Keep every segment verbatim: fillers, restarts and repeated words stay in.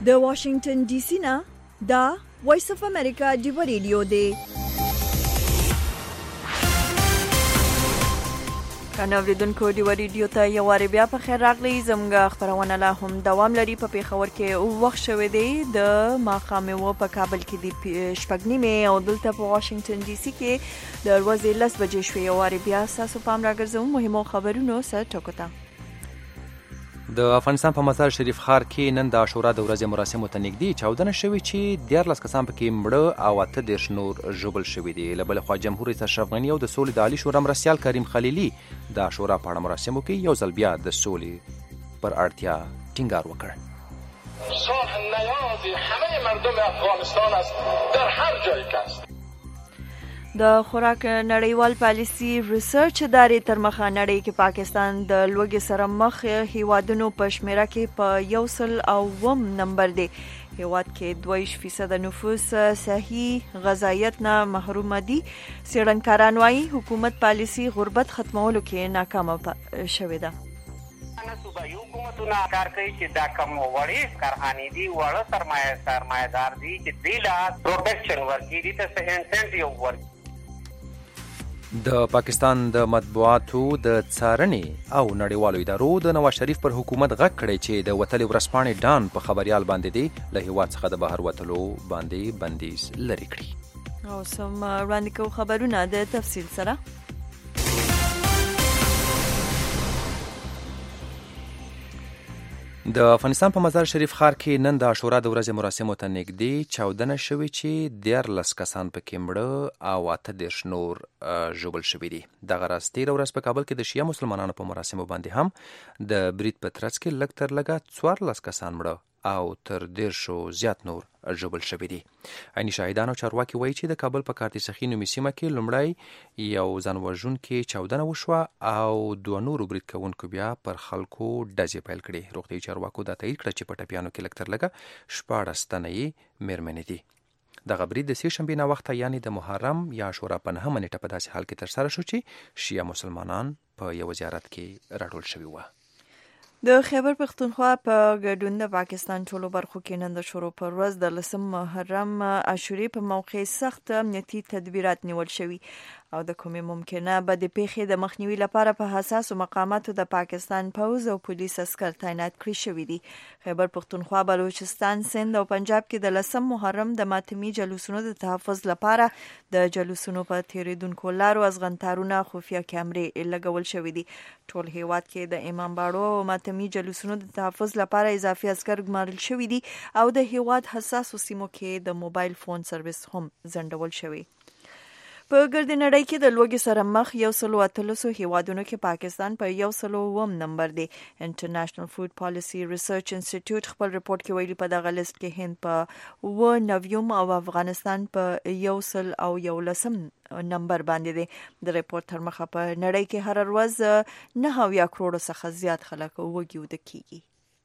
د واشنگټن ډي سي نه دا وایس اف امریکا دی ریډیو دی. کنه اوریدونکو دی ریډیو ته یو واری بیا په خیر راغلی. زموږ خبرونه لا هم دوام لري. په پیښور کې وخت شوه دی د ماښام و په کابل کې دی شپږ نیمه او دلته په واشنگټن ډي سي کې د ورځې لس بجې شوې. یو واری بیا تاسو پام راګرځوم مهمو خبرونو سره ټکوتا. د افغانستان په مزار شریف ښار کې نن د عاشورا د ورځې مراسمو ته نږدې چاودنه شوې چې دیارلس کسان پکې مړه او اته دېرش نور ژوبل شوي دي. له بلې خوا جمهور رئیس اشرف غني او د سولې د عالي شورا مرستیال کریم خلیلي د عاشورا په اړه مراسمو کې یو ځل بیا د سولې پر اړتیا ټینګار وکړ. صلح نیاز همه مردم افغانستان است در هر جایی که است. د خوراک نړیوال پالیسي ریسرچ ادارې تر مخه نړۍ کې پاکستان د لوږې سره مخ هیوادونو په شمیره کې په یو سل او اووم نمبر دی. هیواد کې دوه فیصد نفوس صحي غذایت نه محروم دي. څېړنکاران وايي حکومت پالیسي غربت ختمولو کې ناکامه شوې ده. صوبایي حکومتونه کار کوي چې دا کم وړې کارخانې دي وړه سرمایه سرمایه‌دار دي چې دوی له پروټیکشن ورکړي دي ته انسنټیو ورکړي. د پاکستان د مطبوعاتو د څارنې او نړیوالو ادارو د نواز شریف پر حکومت غږ کړی چې د وتلې ورځپاڼې ډان په خبريال باندې دی له هیواد څخه د بهر وتلو باندې بندیز لري کړي. او سم وړاندې کوو خبرونه د تفصیل سره. د افغانستان په مزار شریف ښار کې نن د عاشورا د ورځې مراسمو ته نږدې چاودنه شوې چې دیارلس کسان پکې مړه او اته دېرش نور ژوبل شوي دي. دغه راز تېره ورځ په کابل کې د شیعه مسلمانانو په مراسمو باندې هم د برید په ترڅ کې لږ تر لږه څوارلس کسان مړه او تر دیرشو زیات نور ژوبل شوي دي. عیني شاهدان او چارواکي وایي چې د کابل په کارتي سخي نومي سیمه کې لومړی یو ځان وژونکې چاودنه وشوه او دوه نورو برید کوونکو بیا پر خلکو ډزې پیل کړې. روغتیایي چارواکو دا تایید کړه چې په ټپیانو کې لږ تر لږه شپاړس تنه یې مېرمنې دي. دغه برید د سې شنبې نه وخته یعنې د محرم یا عاشورا په نهمه نیټه په داسې حال کې ترسره شو چې شیعه مسلمانان په یو زیارت کې راټول شوي وو. د خیبر پختونخوا په ګډون د پاکستان ټولو برخو کې نن د شروع پر ورځ د لسم محرم عاشورې په موقع سخت امنیتي تدبیرات نیول شوي او د کومې ممکنه بدې پیښې د مخنیوي لپاره په حساسو مقاماتو د پاکستان پوځ او پولیس عسکر تعینات کړي شوي دي. خیبر پختونخوا، بلوچستان، سند او پنجاب کې د لسم محرم د ماتمي جلوسونو د تحفظ لپاره د جلوسونو په تیریدونکو لارو ازغنتارونه خفیه کیمرې لګول شوي دي. ټول هیواد کې د امام باړو او ماتمي جلوسونو د تحفظ لپاره اضافي عسکر ګمارل شوي دي او د هیواد حساسو سیمو کې د موبایل فون سرویس هم ځنډول شوی. په ګرد نړۍ کې د لوږې سره مخ یو سل او اتلسو هیوادونو کې پاکستان په یو سل او اووم نمبر دی. انټرنیشنل فود پالیسي ریسرچ انسټیټیوټ خپل رپورټ کې ویلي په دغه لیست کې هند په اوه نویم او افغانستان په یو سل او یولسم نمبر باندې دی. د رپورټ تر مخه په نړۍ کې هر ورځ نهه اویا کروڑو څخه زیات خلک وږي وده کیږي.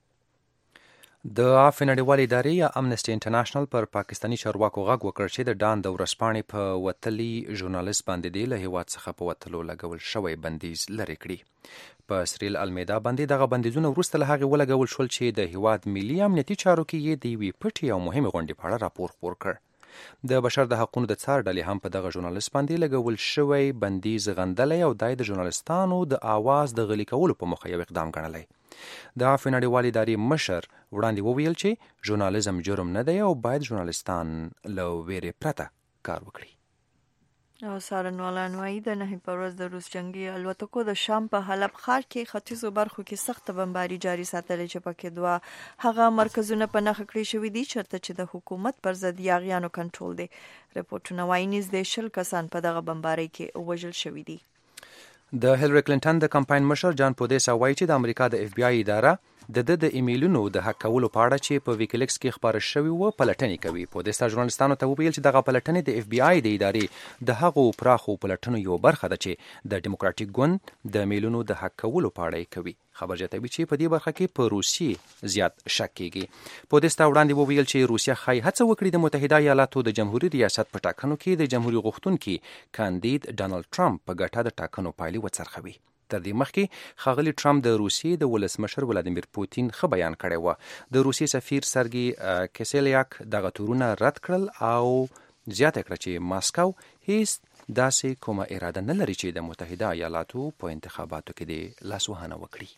د عفو نړیوالې ادارې یا امنسټي انټرنیشنل پر پاکستاني چارواکو غږ وکړ چې د ډان د ورځپاڼې په وتلي ژورنالیست باندې دی له هیواد څخه په وتلو لګول شوی بندیز لرې کړي. په سریل المیدا باندې دغه بندیزونه وروسته له هغې ولګول شول چې د هیواد ملي امنیتي چارو کې یې د یوې پټې او مهمې غونډې په اړه راپور خپور کړ. د بشر د حقونو د څار ډلې هم په دغه ژورنالیست باندې لګول شوی بندیز غندلی او دای د ژورنالیستانو د آواز د غلي کولو په موخه یو اقدام ګڼلی. د عفو نړیوالې ادارې مشر وړاندې وویل چې ژورنالیزم جرم نه دی او باید ژورنالیستان له ویرې پرته کار وکړي. او څارنوالان وايي د نهه په ورځ د روس جنگي الوتکو د شام په حلب ښار کې ختیځو برخو کې سخت بمباري جاري ساتلې چې پکې دوه هغه مرکزونه په نښه کړي شوي دي چېرته چې د حکومت پر ضد یاغیانو کنټرول دی. رپورټونه وايي نږدې شل کسان په دغه بمبارۍ کې وژل شوي دي. د هیلری کلینټن د کمپاین مشر جان پودیسا وایي چې د امریکا د اف بی آی اداره د د د ایمیلونو د حق کولو په اړه چې په ویکیلیکس کې خبره شوې و پلټنې کوي. پودیسا ژورنالیستانو ته وویل چې دغه پلټنې د اف بی آی د ادارې د هغو پراخو پلټنو یو برخه ده چې د ډیموکراټیک ګوند د ایمیلونو د حق کولو په اړه کوي. خبر جاتوي چې په دې برخه کې په روسیې زیات شک کیږي. پودیسا وړاندې وویل چې روسیا ښایي هڅه وکړي د متحده ایالاتو د جمهوریت ریاست په ټاکنو کې د جمهوریت غوښتونکي کاندید ډانلډ ټرمپ په ګټه د ټاکنو پایلې وڅرخوي. تر دې مخکې ښاغلي ټرمپ د روسیې د ولسمشر ولادیمیر پوتین ښه بیان کړی و. د روسیې سفیر سرګي کیسلیاک دغه تورونه رد کړل او زیاته کړه چې ماسکو هیڅ داسې کومه اراده نه لري چې د متحده ایالاتو په انتخاباتو کې د لاسوهنه وکړي.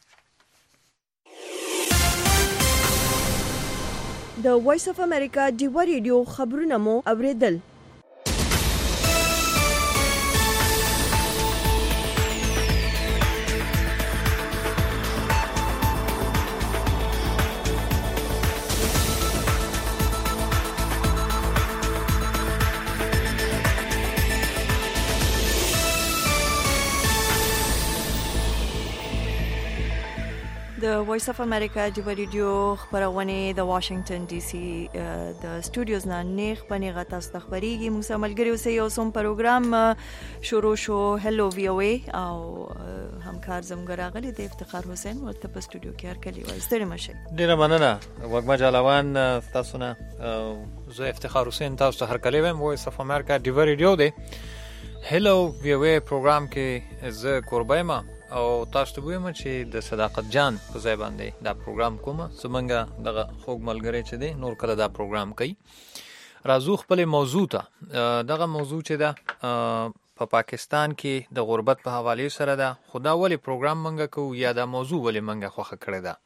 د وایس اف امریکا ډیوه ریډیو خبرونه مو اوریدل. د وایس اف امریکا ډیوه ریډیو خبرونه د واشنگټن ډي سي د سټوډیوز نه نیغ په نیغه تاسو ته خبريږي. موږ سره ملګری اوسئ. یو سوم پروګرام شروع شو هلو وی او ای او همکار زموږ راغلی د افتخار حسین ورته په سټوډیو کې هرکلی وایي. ستړي مشه. ډیره مننه وګما جالوان تاسو نه. زه افتخار حسین تاسو ته هرکلی وایم. وایس اف امریکا ډیوه ریډیو دی هلو وی او ای پروګرام کې زه قربایما او تاسو ته وایم چې د صداقت جان په ځای باندې دا پروګرام کوم. زمونږ دغه خوږ ملګری چې دی نور کله دا پروګرام کوي. راځو خپل موضوع ته. دغه موضوع چې دا په پا پاکستان کې د غربت په حواله سره ده. خدا ولی پروګرام منګه کو یا دا موضوع ولی منګه خوخه کړی ده.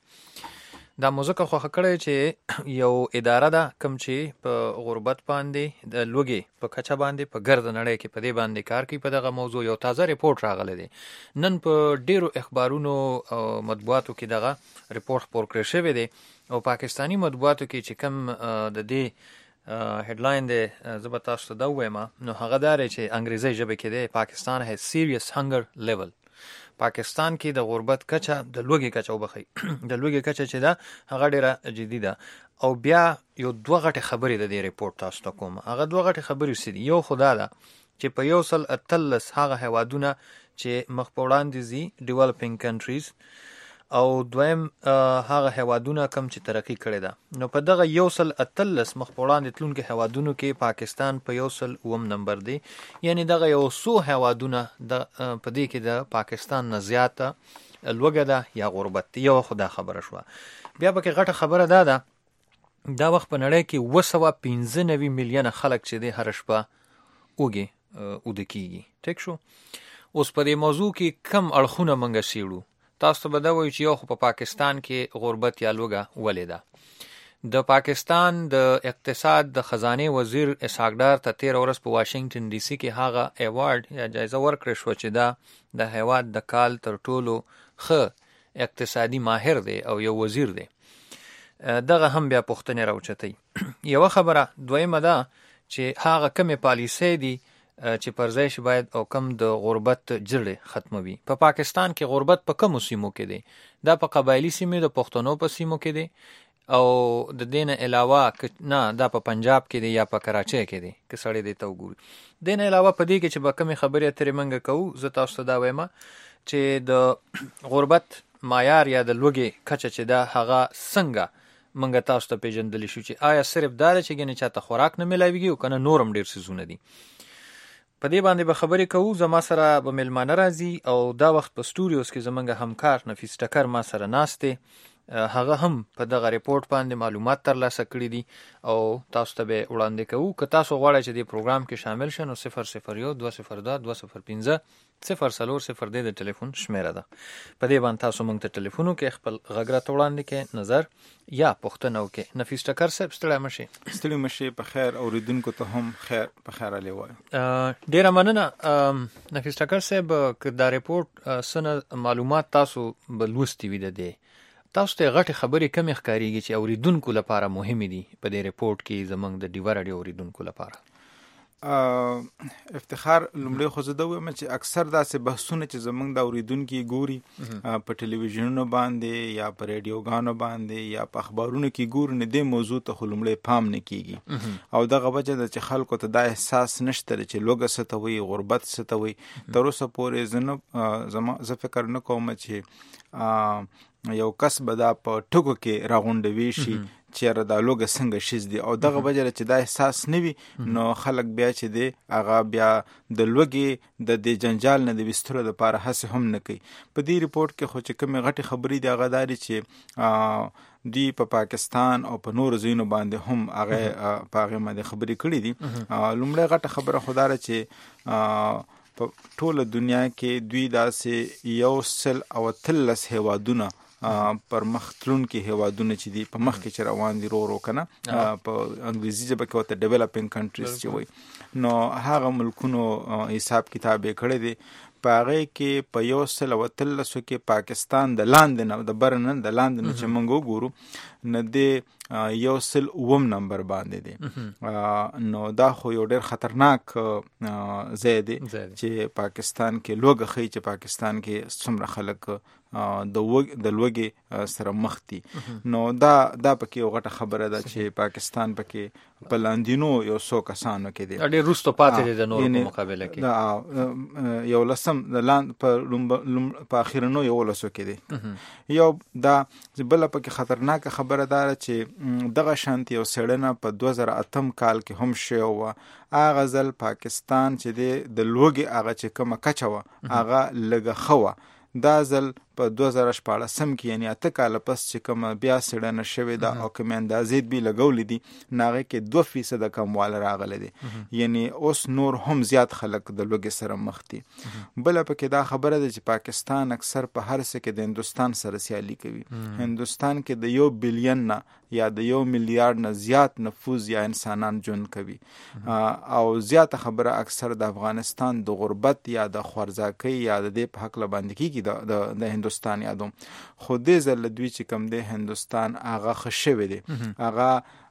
دا موضوع که خوخه کړی چې یو اداره ده کوم چې په غربت باندې د لوګي په کچا باندې په ګرد نړۍ کې په دې باندې کار کوي. په دغه موضوع یو تازه ریپورت راغلی دی. نن په ډیرو اخبارونو او مطبوعاتو کې دغه ریپورت خپور کړی شوی دی او پاکستانی مطبوعاتو کې چې کوم د دې هډلاین دی زه به تاسو ته دا ووایم نو هغه دا دی چې انګریزي ژبه کې دی پاکستان هیز سیریس هنګر لیول. پاکستان کې د غربت کچه د لوګي کچه وبخي د لوګي کچه چې دا هغه ډیره جدي ده. او بیا یو دوه غټه خبرې د دې ریپورت تاسو ته کوم. هغه دوه غټه خبرې سدي. یو خدا ده چې په یو سل اتلس هغه هوادونه چې مخ په وړاندې زی ډیولپینګ کنټریز او دویم هغه هوادونه کم چې ترقی کړي ده. نو په دغه یو سل اتلس مخ په وړاندې تلونکو هوادونو کې پاکستان په یو سل اوم نمبر دی. یعنی دغه یو سو هوادونه د په دې کې د پاکستان نه زیاته لوګه ده یا غربت. یو خدا خبره شو. بیا به کې غټه خبره ده ده دا وخت په نړۍ کې اوه سوه پنځه نوي میلیونه خلک چې دی هر شپه اوږي اوده کیږي. ټیک شو. اوس په دې موضوع کې کم اړخونه منګه سیړو. تاسو به دا وایي چې یو خو په پاکستان کې غربت یا لوګه ولې ده. د پاکستان د اقتصاد د خزانه وزیر اسحاق ډار ته تیر ورځ په واشنگټن ډي سي کې هغه ایوارډ یا جایزه ورکړې شو چې دا د هیواد د کال تر ټولو ښه اقتصادي ماهر دی او یو وزیر دی. دغه هم بیا پوښتنې راوچتای. یو خبره دویمه ده چې هغه کومه پالیسي دی چې پرځای شي باید او کم د غربت جړې ختموي. په پا پاکستان کې غربت په کومو سیمو کې دی؟ دا په قبایلی سیمو د پښتنو په سیمو کې دی او د دین علاوه نه دا په پنجاب کې دی یا په کراچۍ کې دی که سړی دی ته وګوري. دین علاوه په دې کې چې به کومې خبرې اترې منګه کوو زه تاسو ته دا وایم چې د غربت معیار یا د لوګي کچه چې دا هغه څنګه منګه تاسو ته پیژندلی شو چې آیا صرف دا چې ګنې چاته خوراک نه ملاويږي او کنه نورم ډیر سيزونه دي. په دې باندې به خبرې کوو. زما سره به ملمانه راځي او دا وخت په سټوډیوز کې زمونږ همکار نفیس ټکر ما سره ناست دی. هغه هم په دغه ریپورت باندې معلومات ترلاسه کړي دي او تاسو ته به وړاندې کوو. که تاسو غواړئ چې دې پروګرام کې شامل شئ نو صفر صفر یو دوه صفر دوه دوه صفر پنځه صفر څلور صفر د ټلیفون شمیره ده. په دې باندې تاسو موږ ته ټلیفون وکړئ خپل غږ راته وړاندې کړئ نظر یا پوښتنه وکړئ. نفیس ټکر صاحب ستړی مشئ. ستړي مشئ. په خیر اوریدونکو ته هم خیر په خیر علي وایم. ډیره مننه نفیس ټکر صاحب. که دا ریپورت سره معلومات تاسو بلوستي وي د تاسو ته غټه خبرې کم ښکاریږي چې اوریدونکو لپاره مهمه دي په دې ریپورت کې زمنګ د ډیوه رادیو اوریدونکو لپاره؟ افتخار لومړی خو زه دا وایم چې اکثر داسې بحثونه چې زمونږ د اوریدونکو ګوري په ټلویزیونونو باندې یا په ریډیوګانو باندې یا په اخبارونو کې ګوري نه دې موضوع ته خو لومړی پام نه کیږي او دغه وجه ده چې خلکو ته دا احساس نشته چې لوګه څه ته وایي غربت څه ته وایي. تر اوسه پورې زه نه زما زه فکر نه کوم چې یو کس به دا په ټکو کې راغونډوي شي چې دا لوګه څنګه شیز دي او دغه وجه چې دا احساس نوي نو خلک بیا چې دی هغه بیا د لوګي د دې جنجال نه د وسترو لپاره هڅه هم نه کوي. په دې ریپورت کې خو چې کومې غټې خبرې دي هغه داري چې دی په پا پاکستان او په نورو ځایونو باندې هم هغه په هغې باندې خبرې کړې دي. لومړی غټه خبره خو دا ده چې په ټوله دنیا کې دوی داسې یو سل او اتلس هیوادونه پر مخ تلونکي هیوادونه چې دي په مخ کې چې روان دي رو رو کنه په انګلیزي ژبه کې ورته ډیولپینګ کنټریز چې وایي نو هغه ملکونو حساب کتاب یې کړی دی. په هغې کې په یو سل او اتلسو کې پاکستان د لاندې نه د بره نه د لاندې نه چې موږ وګورو نه د یو سل اووم نمبر باندې دی. نو دا خو یو ډېر خطرناک ځای دی چې پاکستان کې لوږه ښیي چې پاکستان کې څومره خلک د لوږې سره مخ دي. نو دا دا پکې یو غټه خبره ده چې پاکستان پکې په لاندینو یو څو کسانو کې دی ډېر وروسته پاتې دی د نورو په مقابله کې. یو لسم د لاند په اخرنو یو لسو کې دی. یو دا بله پکې خطرناکه خبره ده چې دغه شانتي یو څېړنه په دوه زره اتم کال کې هم شوې وه. هغه ځل پاکستان چې دی د لوږې هغه چې کومه کچه وه هغه لږه ښه وه. دا ځل په دوه زره شپاړسم کې یعنی اته کاله پس چې کومه بیا څېړنه شوې ده او کومې اندازې دوی لګولې دي نو هغې کې دوه فیصده کموالی راغلی دی. یعنی اوس نور هم زیات خلک د لوږې سره مخ دي. بله پکې دا خبره ده چې پاکستان اکثر په هر څه کې د هندوستان سره سیالي کوي. هندوستان کې د یو بلیون نه یا د یو میلیارډ نه زیات نفوذ یا انسانان ژوند کوي او زیاته خبره اکثر د افغانستان د غربت یا د خوارځاکۍ یا د دې په هکله باندې کېږي د هندوستان یادوم. خو دې ځل دوی چې کوم دی هندوستان هغه ښه شوی دی هغه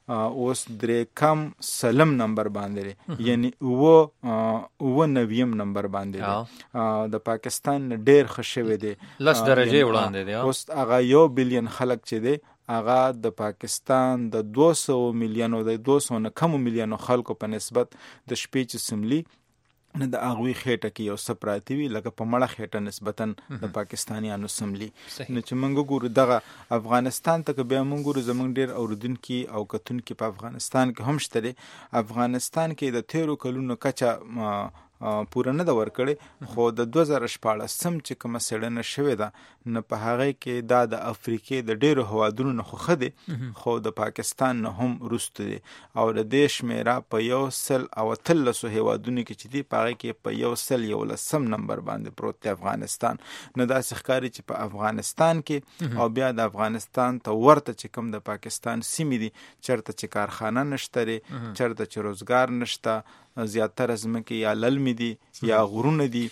اوس درې کم سلم نمبر باندې دی یعنی اوه اوه نویم نمبر باندې دی. د پاکستان ډېر ښه شوی دی لس درجې وړاندې دی. اوس هغه یو بلیون خلک چې دی هغه د پاکستان د دوه سوه میلیونو د دوه سوه نه کمو میلیونو خلکو په نسبت د شپې چې سملي نه د هغوی خېټه کې یو څه پراته وي لکه په مړه خېټه نسبتا د پاکستانیانو سملي. نو چې موږ ګورو دغه افغانستان ته که بیا موږ ګورو زموږ ډېر اورېدونکي او کتونکي په افغانستان کې هم شته دی. افغانستان کې د تیرو کلونو کچه پوره نه ده ورکړې خو د دوه زره شپاړسم چې کومه څېړنه شوې ده نو په هغې کې دا د افریقې د ډېرو هېوادونو نه خو ښه دی خو د پاکستان نه هم وروسته دی او د دې شمېره په یو سل او اتلسو هېوادونو کې چې دي په هغې کې په یو سل یولسم نمبر باندې پروت دی افغانستان. نو داسې ښکاري چې په افغانستان کې او بیا د افغانستان ته ورته چې کوم د پاکستان سیمې دي چېرته چې کارخانه نشته دی چېرته چې روزګار نشته زیاتره ځمکې یا للمې دي یا غرونه دي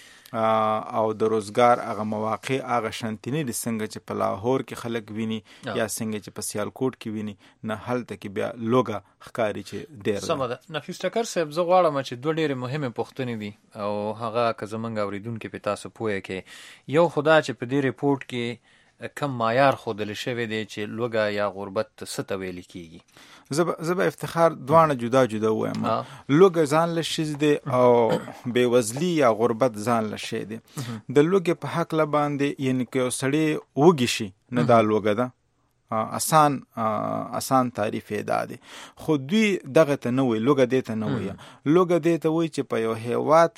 او د روزګار هغه مواقع هغه شانتي نه دي څنګه چې په لاهور کې خلک ویني یا څنګه چې په سیالکوټ کې ویني نه هلته کې بیا لوږه ښکاري چې ډېر ده. سمه ده. نفیس ټکر صاحب زه غواړم چې دوه ډېرې مهمې پوښتنې دي او هغه که زموږ اورېدونکي پې تاسو پوهه کې یو خو دا چې په دې ریپورټ کې کم معیار ښودلی شوی دی چې لوږه یا غربت څه ته ویلې کېږي. زه به افتخار دواړه جدا جدا ووایم. لوږه ځان له شیز دی او بېوزلي یا غربت ځان له شی دی. د لوږې په هکله باندې یعنې که یو سړی وږي شي نه دا لوږه ده آسان آسان تعریف یې دا دی. خو دوی دغه ته نه وایي لوږه دې ته نه وایي. لوږه دې ته وایي چې په یو هېواد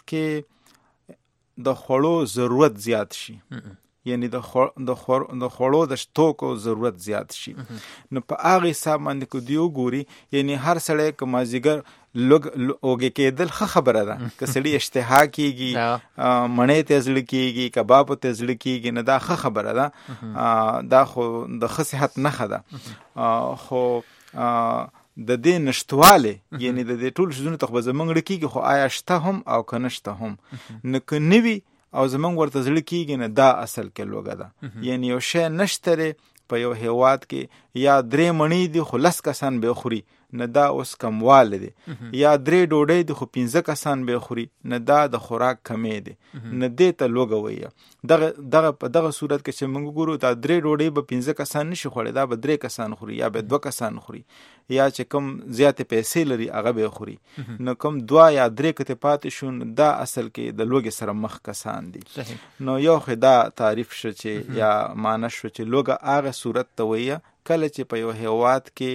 کې د خوړو ضرورت زیات شي یعنی د خوړو د توکو ضرورت زیات شي. نو په هغه حساب باندې که دوی وګوري یعنی هر سړی که مازدیګر لږ اوږې کېدل ښه خبره ده. که سړي اشتها کېږي مڼې ته زړه کېږي کبابو ته زړه کېږي نو دا ښه خبره ده. دا خو د ښه صحت نښه ده. خو د دې نشتوالی یعنی د دې ټول شیزونو ته خو به زموږ ړه کېږي خو آیا شته هم او که نشته هم نو که نه وي او زمونږ ورته زړه کېږي نه دا اصل کې لوږه ده. یعنی یو شی نشته دی په یو هېواد کې یا درې مڼې دي خو لس کسان به خوري نه دا اوس کموالی دی یا درې ډوډۍ دي خو پنځه کسان به خوري نه دا د خوراک کمې دی نه دې ته لوږه وایي. دغه دغه په دغه صورت کې چې موږ ګورو دا درې ډوډۍ به پنځه کسان نشي خوړی دا به درې کسان خوري یا به دوه کسان خوري یا چې کوم زیاتې پیسې لري هغه به خوري. نو کوم دوه یا درې کتې پاتې شو دا اصل کې د لوږې سره مخ کسان دي. نو یو خو دا تعریف شو چې یا معنی شو چې لوږه هغه صورت ته وایي کله چې په یو هیواد کې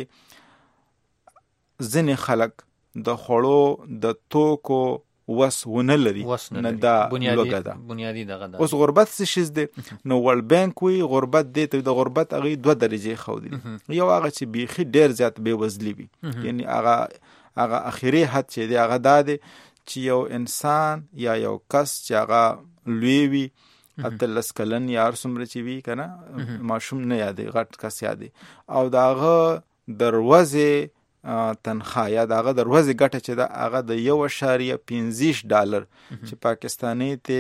ځینې خلک د خوړو د توکو وس ونه لري نه دا لوګه ده بنیادی دغه ده. اوس غربت څه شیز دی نو ورلد بانک وی غربت دی ته د غربت هغه دوه درجه خو دي. یو هغه چې بیخي ډیر زیات بے وزلی وي یعنی هغه هغه اخیری حد چې دی هغه دا دی چې یو انسان یا یو کس چې هغه لوی وي اتلس کلن یا څومره چې وي کنه ماشوم نه یادې غټ کس یادې او داغه دروازه تنخواه یا داغه دروازه ګټه چې دا هغه د یو اشاریه پنځه ډالر چې پاکستاني ته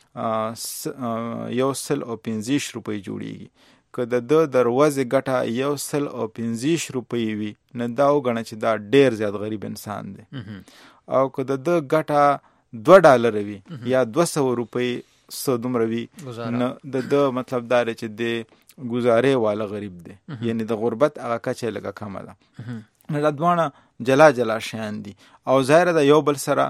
یو سل او پنځه روپۍ جوړیږي که د دروازه ګټه یو سل او پنځه روپۍ وي نه دا وګڼه چې دا ډیر زیات غریب انسان دی او که د ګټه دوه ډالر وي یا دوه سوه روپۍ سو دومره وي نو د مطلب دا چې د گزارې والا غریب دی یعنی د غربت هغه کچه لګه کمه ده. نو دا دوانه جلا جلا شیان دي او ظاهر ده یو بل سره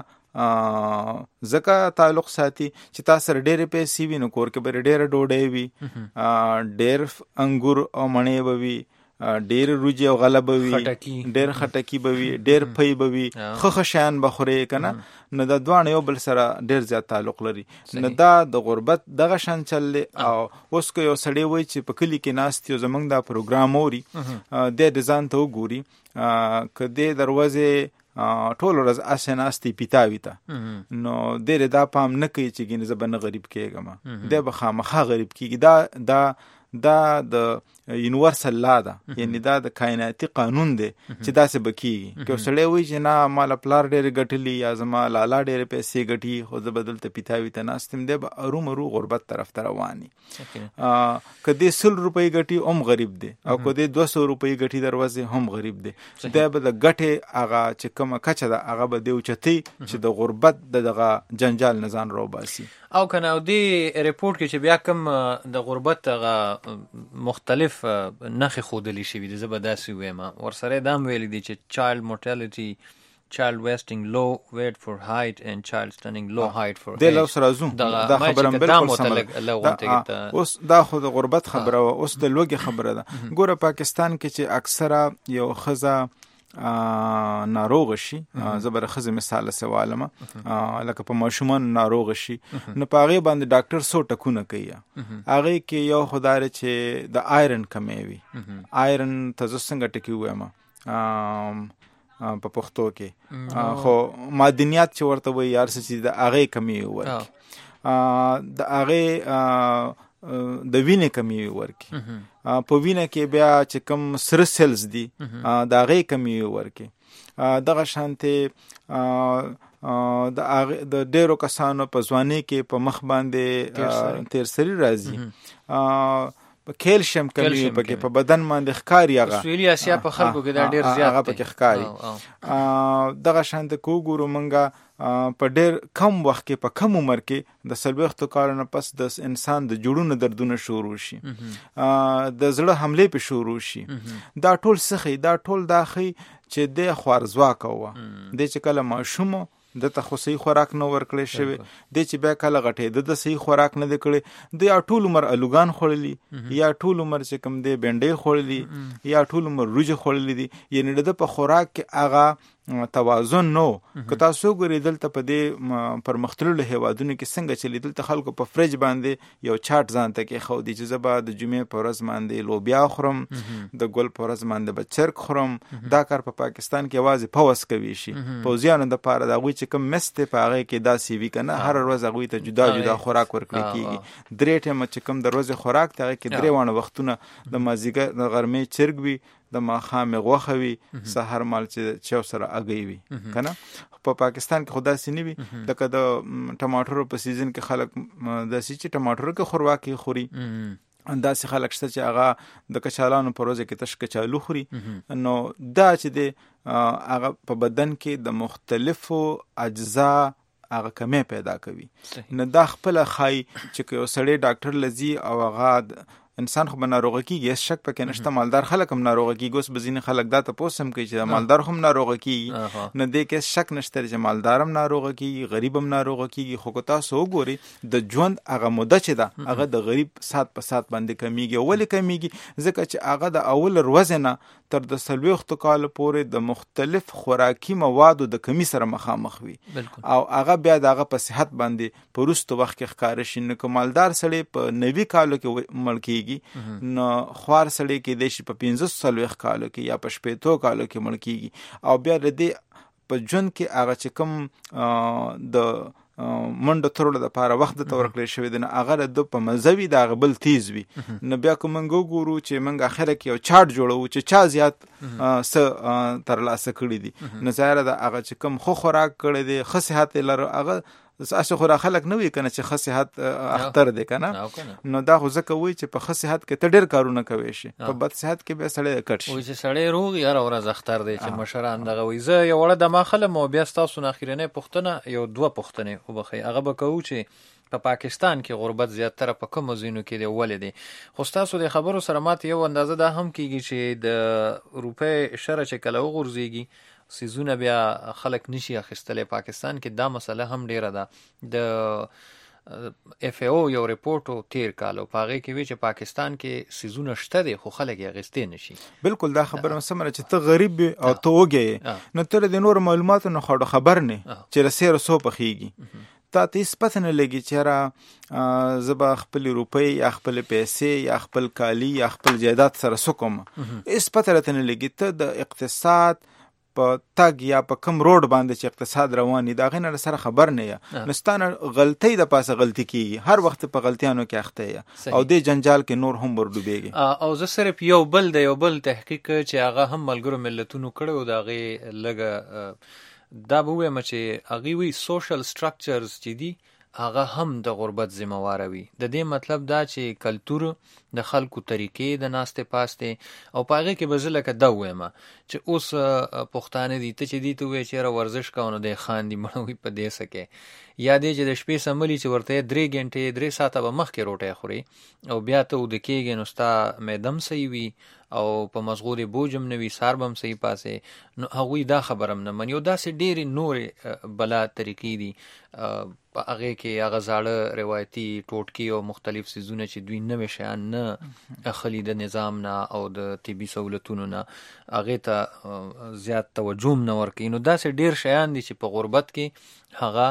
زکه تعلق ساتي چې تاسو سره ډېرې پیسې وي نو کور کې به ډېره ډوډۍ وي ډېر انګور او مڼې به وي ډېر روجي او غله به وي ډېر خټکی به وي ډېر پی به وي ښه ښه شیان به خورې که نه نو د دواړه یو بل سره ډېر زیات تعلق لري. نو دا د غربت دغه شان چل دی او اوس که یو سړی وایي چې په کلي کې ناست یو زموږ دا پروګرام اوري دی د ځان ته وګوري که دی دروازې ټول ورځ اسې ناستې پیتاوي ته نو دی دا پام نه کوي چې ګینې زه به نه غریب کېږم دی به خامخا غریب کېږي. دا دا دا د یونیورسل لا ده یعنی دا د کائناتي قانون دی چې داسې به کېږي که سړی وایي چې نه ما له پلار ډېرې ګټلي یا زما لالا ډېرې پیسې ګټي خو زه به دلته پیتاوي ته ناست یم دی به ارومرو غربت طرف ته روان وي. که دی سل روپۍ ګټي هم غریب دی او که دی دوه سوه روپۍ ګټي دروازې هم غریب دی. دی به د ګټې هغه چې کومه کچه ده هغه به دی اوچتوي چې د غربت د دغه جنجال نه ځان راوباسي. او کنه او دی ریپورت کې چې بیا کوم د غربت هغه مختلف نخې ښودلې شوي دي زه به داسې ووایم ورسره دا هم ویلي دي چې چایلډ مورټالټي child wasting low weight for height and child stunning low height for age. د لو سره زو دا خبره بالکل سمه اوس دا خو د غربت خبره او اوس د لوګي خبره ده. ګوره پاکستان کې چې اکثره یو خزه ناروغ شي زه به خزه مثال سوالم لکه په ماشومان ناروغ شي نو په هغه باندې ډاکټر سو ټکونه کوي هغه کې یو خدای چې د آیرن کمی وي آیرن تاسو څنګه ټکی وایم په پښتو کې خو معدنیات چې ورته وي یار څه د هغه کمی ورکی د هغه د وینې کمی ورکی په وینه کې بیا چې کم سره سیلز دي د هغه کمی ورکی دغه شانته د د ډیرو کسانو په ځواني کې په مخ باندې تیر سری راځي په کیلشیم کمی پکې په بدن باندې ښکاری هغه سویلي اسیا په خلکو کې دا ډیر زیات هغه پکې ښکاری دغه شانته کو ګورو منګه په ډېر کم وخت کې په کم عمر کې د څلوېښتو کالونو پس د انسان د جوړونو دردونه شروع شي د زړه حملې په شروع شي دا ټول څه دا ټول دا خي چې د خوارزواکه وه د چې کله ماشوم د ته خو صحیح خوراک نه ورکړی شوی دی چې بیا کله غټېده د صحیح خوراک نه دی کړی د یا ټول عمر الوګان خوړلي یا ټول عمر چې کوم دی بنډۍ خوړلي یا ټول عمر روجې خوړلي دي یعنی د په خوراک کې هغه توازن نو که تاسو ګورئ دلته په دې پرمختللو هیوادونو کې څنګه چې دلته خلکو په فریج باندې یو چاټ ځان ته کې خو دي چې زه به د جمعې په ورځ باندې لوبیا خورم د ګل په ورځ باندې به چرګ خورم دا کار په پاکستان کې یوازې پوس کوي شي پوځیانو دپاره د هغوی چې کوم مس دی په هغې کې داسې وي که نه هره ورځ هغوی ته جدا جدا خوراک ورکړی کېږي درې ټیمه چې کوم د ورځې خوراک دی هغې کې درې واړه وختونه د مازدیګر د غرمې چرګ وي د ماښامې غوښه وي سهار مال چې چاو سره اګۍ وي که نه په پاکستان کې خو داسې نه وي لکه د ټماټرو په سیزن کې خلک داسې چې ټماټرو کې خوراکي خوري داسې خلک شته چې هغه د کچالانو په روزه کې تش کچالو خوري نو دا چې دی هغه په بدن کې د مختلفو اجزا هغه کمی پیدا کوي نه دا خپله ښایي چې که یو سړی ډاکټر لځي او هغه انسان خو به ناروغه کیږي، هیڅ شک پکې نشته. مالدار خلک هم ناروغه کیږي. اوس به ځینې خلک دا تپوس هم کوي چې مالدار هم ناروغه کیږي. نه دې کې شک نشته چې مالدار هم ناروغه کیږي، غریب هم ناروغه کیږي. خو که تاسو وګورئ د ژوند هغه موده چې ده هغه د غریب سات په سات باندې کمیږي. ولې کمیږي؟ ځکه چې هغه د اول ورځې نه تر د څلوېښتو کالو پورې د مختلف خوراکي موادو د کمی سره مخامخ وي او هغه بیا د هغه په صحت باندې په وروسته وخت کې ښکاره شي. نو که مالدار سړی په نوي کالو کې مړ کیږي نو خوار سړی کېدای شي په پنځه څلوېښت کالو کې یا په شپېتو کالو کې مړ کیږي. او بیا د دې په ژوند کې هغه چې کوم د منډه ترلو دپاره وخت درته ورکړی شوی دی نو هغه د په مزه وي د هغه بل تیز وي. نو بیا که موږ وګورو چې موږ اخره کې یو چارټ جوړوو چې چا زیات څه ترلاسه کړي دي، نو ظاهره ده هغه چې کوم ښه خوراک کړی دی، ښه صحت یې لرو، هغه اسه خو را خلک نه وي کنه چې ښه صحت اختر دی کنه. نو دا خو ځکه وایي چې په ښه صحت کې ته ډېر کارونه کوی شي، په بد صحت کې بیا سړی کټ شي. وایي چې سړی روغ یاره ورځ اختر دی چې مشران دغه وایي. زه یو وړه دمه خلم او بیا ستاسو نه اخرنۍ پوښتنه یو دوه پوښتنې وبخئ. هغه به کوو چې په پاکستان کې غربت زیاتره په کومو ځایونو کې دی، ولې دی؟ خو ستاسو د خبرو سره ماته یو اندازه دا هم کېږي چې د روپۍ شره چې کله وغورځېږي سیزونه بیا خلک نشي اخیستلی. پاکستان کې دا مسله هم ډیره ده. د اف ای او یو ریپورټ تیر کال او په هغې کې وی چې پاکستان کې سیزونه شته دی خو خلک یې اخیستی نشي. بالکل دا خبره سمه چې ته غریب او ته وږی نو ته د نورو معلوماتو نه خبر نه چې له سیره څو پخېږي. تا ته هېڅ پته نه لګي چې یاره زه به خپلې روپۍ یا خپلې پیسې یا خپل کالي یا خپل جایداد سره څه کوم، هېڅ پته راته نه لګي. ته د اقتصاد په تګ یا په کم روډ باندې چې اقتصاد روان دي د هغې نه سره خبر نه یې. نو ستا نه غلطۍ د پاسه غلطي کېږي، هر وخت په غلطیانو کې اخته یې او دې جنجال کې نور هم ورډوبېږي. او زه صرف یو بل د یو بل تحقیق چې هغه هم ملګرو ملتونو کړی و د هغې لږه دا به ووایم چې هغې وایي سوشل سټرکچرز چې دي هغه هم د غربت ذمهواره وي. د دې مطلب دا چې کلتور د خلکو طریقې د ناستې پاستې او په هغې کې به زه لکه دا ووایم چې اوس پښتانه دي ته چې دي ته ووایې چې یاره ورزش کوه نو دی خاندي مړه وي په دې څه کې، یا دی چې د شپې سملي چې ورته یې درې ګنټې درې ساعته به مخکې روټۍ خوري او بیا ته اوده کېږې نو ستا معده هم صحیح وي او په مزغو د بوج هم نه وي، سار به هم صحیح پاسې. نو هغوی دا خبره هم نه مني. او داسې ډېرې نورې بلا طریقې دي په هغې کې هغه زاړه روایتي ټوټکې او مختلف څیزونه چې دوی نوې شیان نه اخلي د نظام نه او د طبي سهولتونو نه، هغې ته زیات توجه هم نه ورکوي. نو داسې ډېر شیان دي چې په غربت کې هغه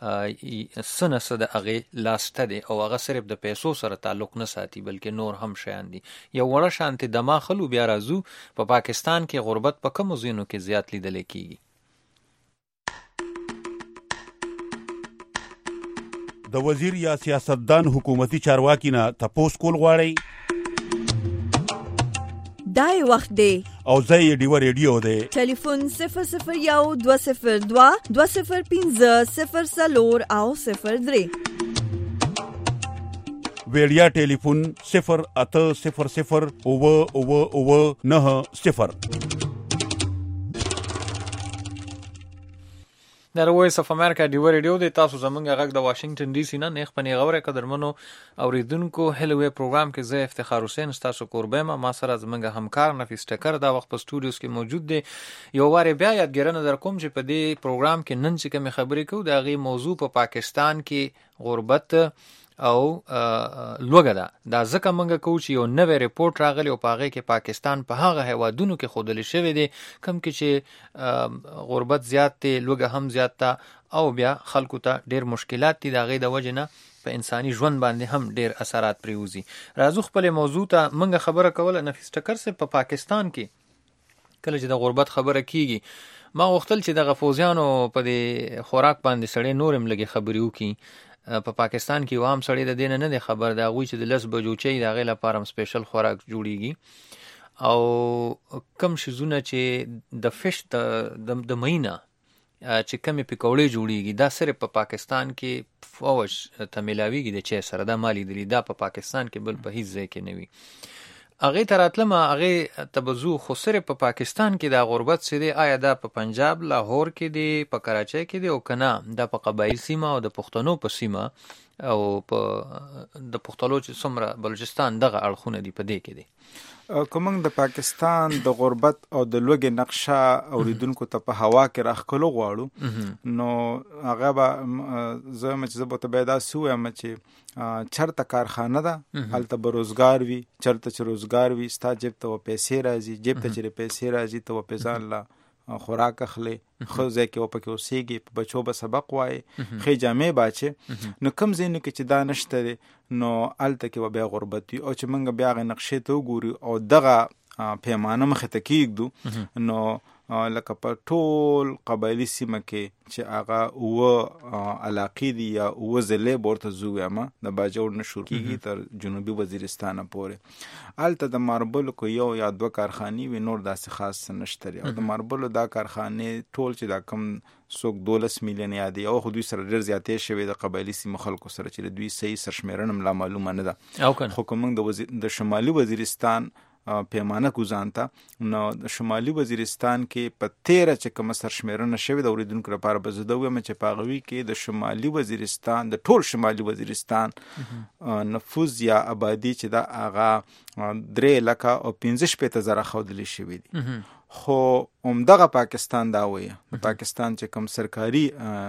څه نه څه د هغې لاسته دی او هغه صرف د پیسو سره تعلق نه ساتي بلکې نور هم شیان دي. یو وړه شانتې دما خلو بیا راځو په پاکستان کې غربت په کومو ځایونو کې زیات لیدلی کېږي؟ د وزیر یا سیاستدان حکومتي چارواکي نه تپوس کول غواړئ؟ دای وخت دی او ځای یې ډیوه ریډیو دی. ټلیفون صفر صفر یو دوه صفر دوه دوه صفر پنځه صفر څلور او صفر درې. ویډیا ټلیفون صفر اته صفر صفر اوه اوه اوه نهه صفر. د وایس اف امریکا ډیوه ریډیو دی. تاسو زمونږ غږ د واشنگټن ډي سي نه نیخ په نیغه وره قدرمنو اوریدونکو هلوې پروګرام کې زه افتخار حسین ستاسو کوربه ما ما سره زمونږ همکار نفیس ټکر دا وخت په سټوډیوز کې موجود دی. یو واره بیا یادګرنه در کوم چې په دې پروګرام کې نن چې کومې خبرې کوو د هغې موضوع په پاکستان کې غربت او لوګه ده. دا ځکه موږ کوو چې یو نوی ریپورټ راغلی او په هغې کې پاکستان په هغه هیوادونو کې ښودلی شوی دی کوم کې چې غربت زیات دی، لوګه هم زیات ده او بیا خلکو ته ډېر مشکلات دي. د هغې د وجې نه په انساني ژوند باندې هم ډېر اثرات پرېوځي. راځو خپلې موضوع ته موږ خبره کوله نفیس ټکر صاحب په پاکستان کې کله چې د غربت خبره کېږي ما غوښتل چې دغه فوزیانو په دې خوراک باندې سړی نور هم لږې خبرې وکړي. په پاکستان کې یو عام سړی د دې نه نه دی خبر د هغوی چې د لس بجو چای د هغې لپاره هم سپیشل خوراک جوړیږي او کم شیزونه چې د فش د د مۍ نه چې کمې پکوړې جوړیږي دا صرف په پاکستان کې فوج ته میلاویږي د چای سره. دا ما لیدلي دا په پاکستان کې بل په هیڅ ځای کې نه وي. هغې ته راتلمه هغې ته به ځو خو صرف په پاکستان کې دا غربت چې دی آیا دا په پنجاب لاهور کې دی په کراچۍ کې دی او که نه دا په قبایل سیمه او د پښتنو په سیمه او په د پښتنو چې څومره بلوچستان دغه اړخونه دي په دې کې دي. کومنګ د پاکستان د غربت او د لوګي نقشه اوریدونکو ته په هوا کې راخلو غواړو نو هغه به زه مې زه به تبعدا سوې م چې چرته کارخانه ده هلته به روزګار وي، چرته چې روزګار وي ستا جیب ته و پیسې راځي، جیب ته چې پیسې راځي ته و پیسان لا خوراک اخلي، خو ځکه و پکې اوسېږي، په بچو به سبق وایي، خې جامې باچې. نو کم ځینو کې چې دا نشته نو هلته کې به بیا غربت وي. او چې موږ بیا هغې نقشې ته وګورو او دغه پیمانه مخې ته کېږدو نو لکه په ټول قبایلي سیمه کې چې هغه اوه علاقې دي یا اوه ضلعې به ورته زه ووایم د باجوړ نه شروع کېږي تر جنوبي وزیرستانه پورې. هلته د ماربلو که یو یا دوه کارخانې وي نور داسې خاص څه نشته دي. او د ماربلو دا کارخانې ټول چې دا کم څوک دولس میلیون یادي او خو دوی سره ډېر زیاتې شوې د قبایلي سیمو خلکو سره چې د دوی صحیح سرشمېرنه هم لا معلومه نه ده. خو که موږ د وزیر د شمالي وزیرستان پیمانه ګوزانته نو د شمالي وزیرستان کې په تیره چې کومه سرشمېرنه شوې د اوریدونکو لپاره به زه دا ووایم چې په هغوی کې د شمالي وزیرستان د ټول شمالي وزیرستان نفوذ یا آبادي چې دا هغه درې لکه او پنځه شپېته زره ښودلې شوي دي. خو همدغه پاکستان دا وایي د پاکستان چې کوم سرکاري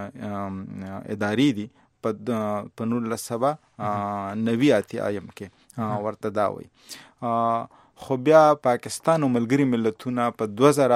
ادارې دي په نولس سوه نوي اتیایم کې ورته دا وایي. خو بیا پاکستان او ملګري ملتونه په دوه زره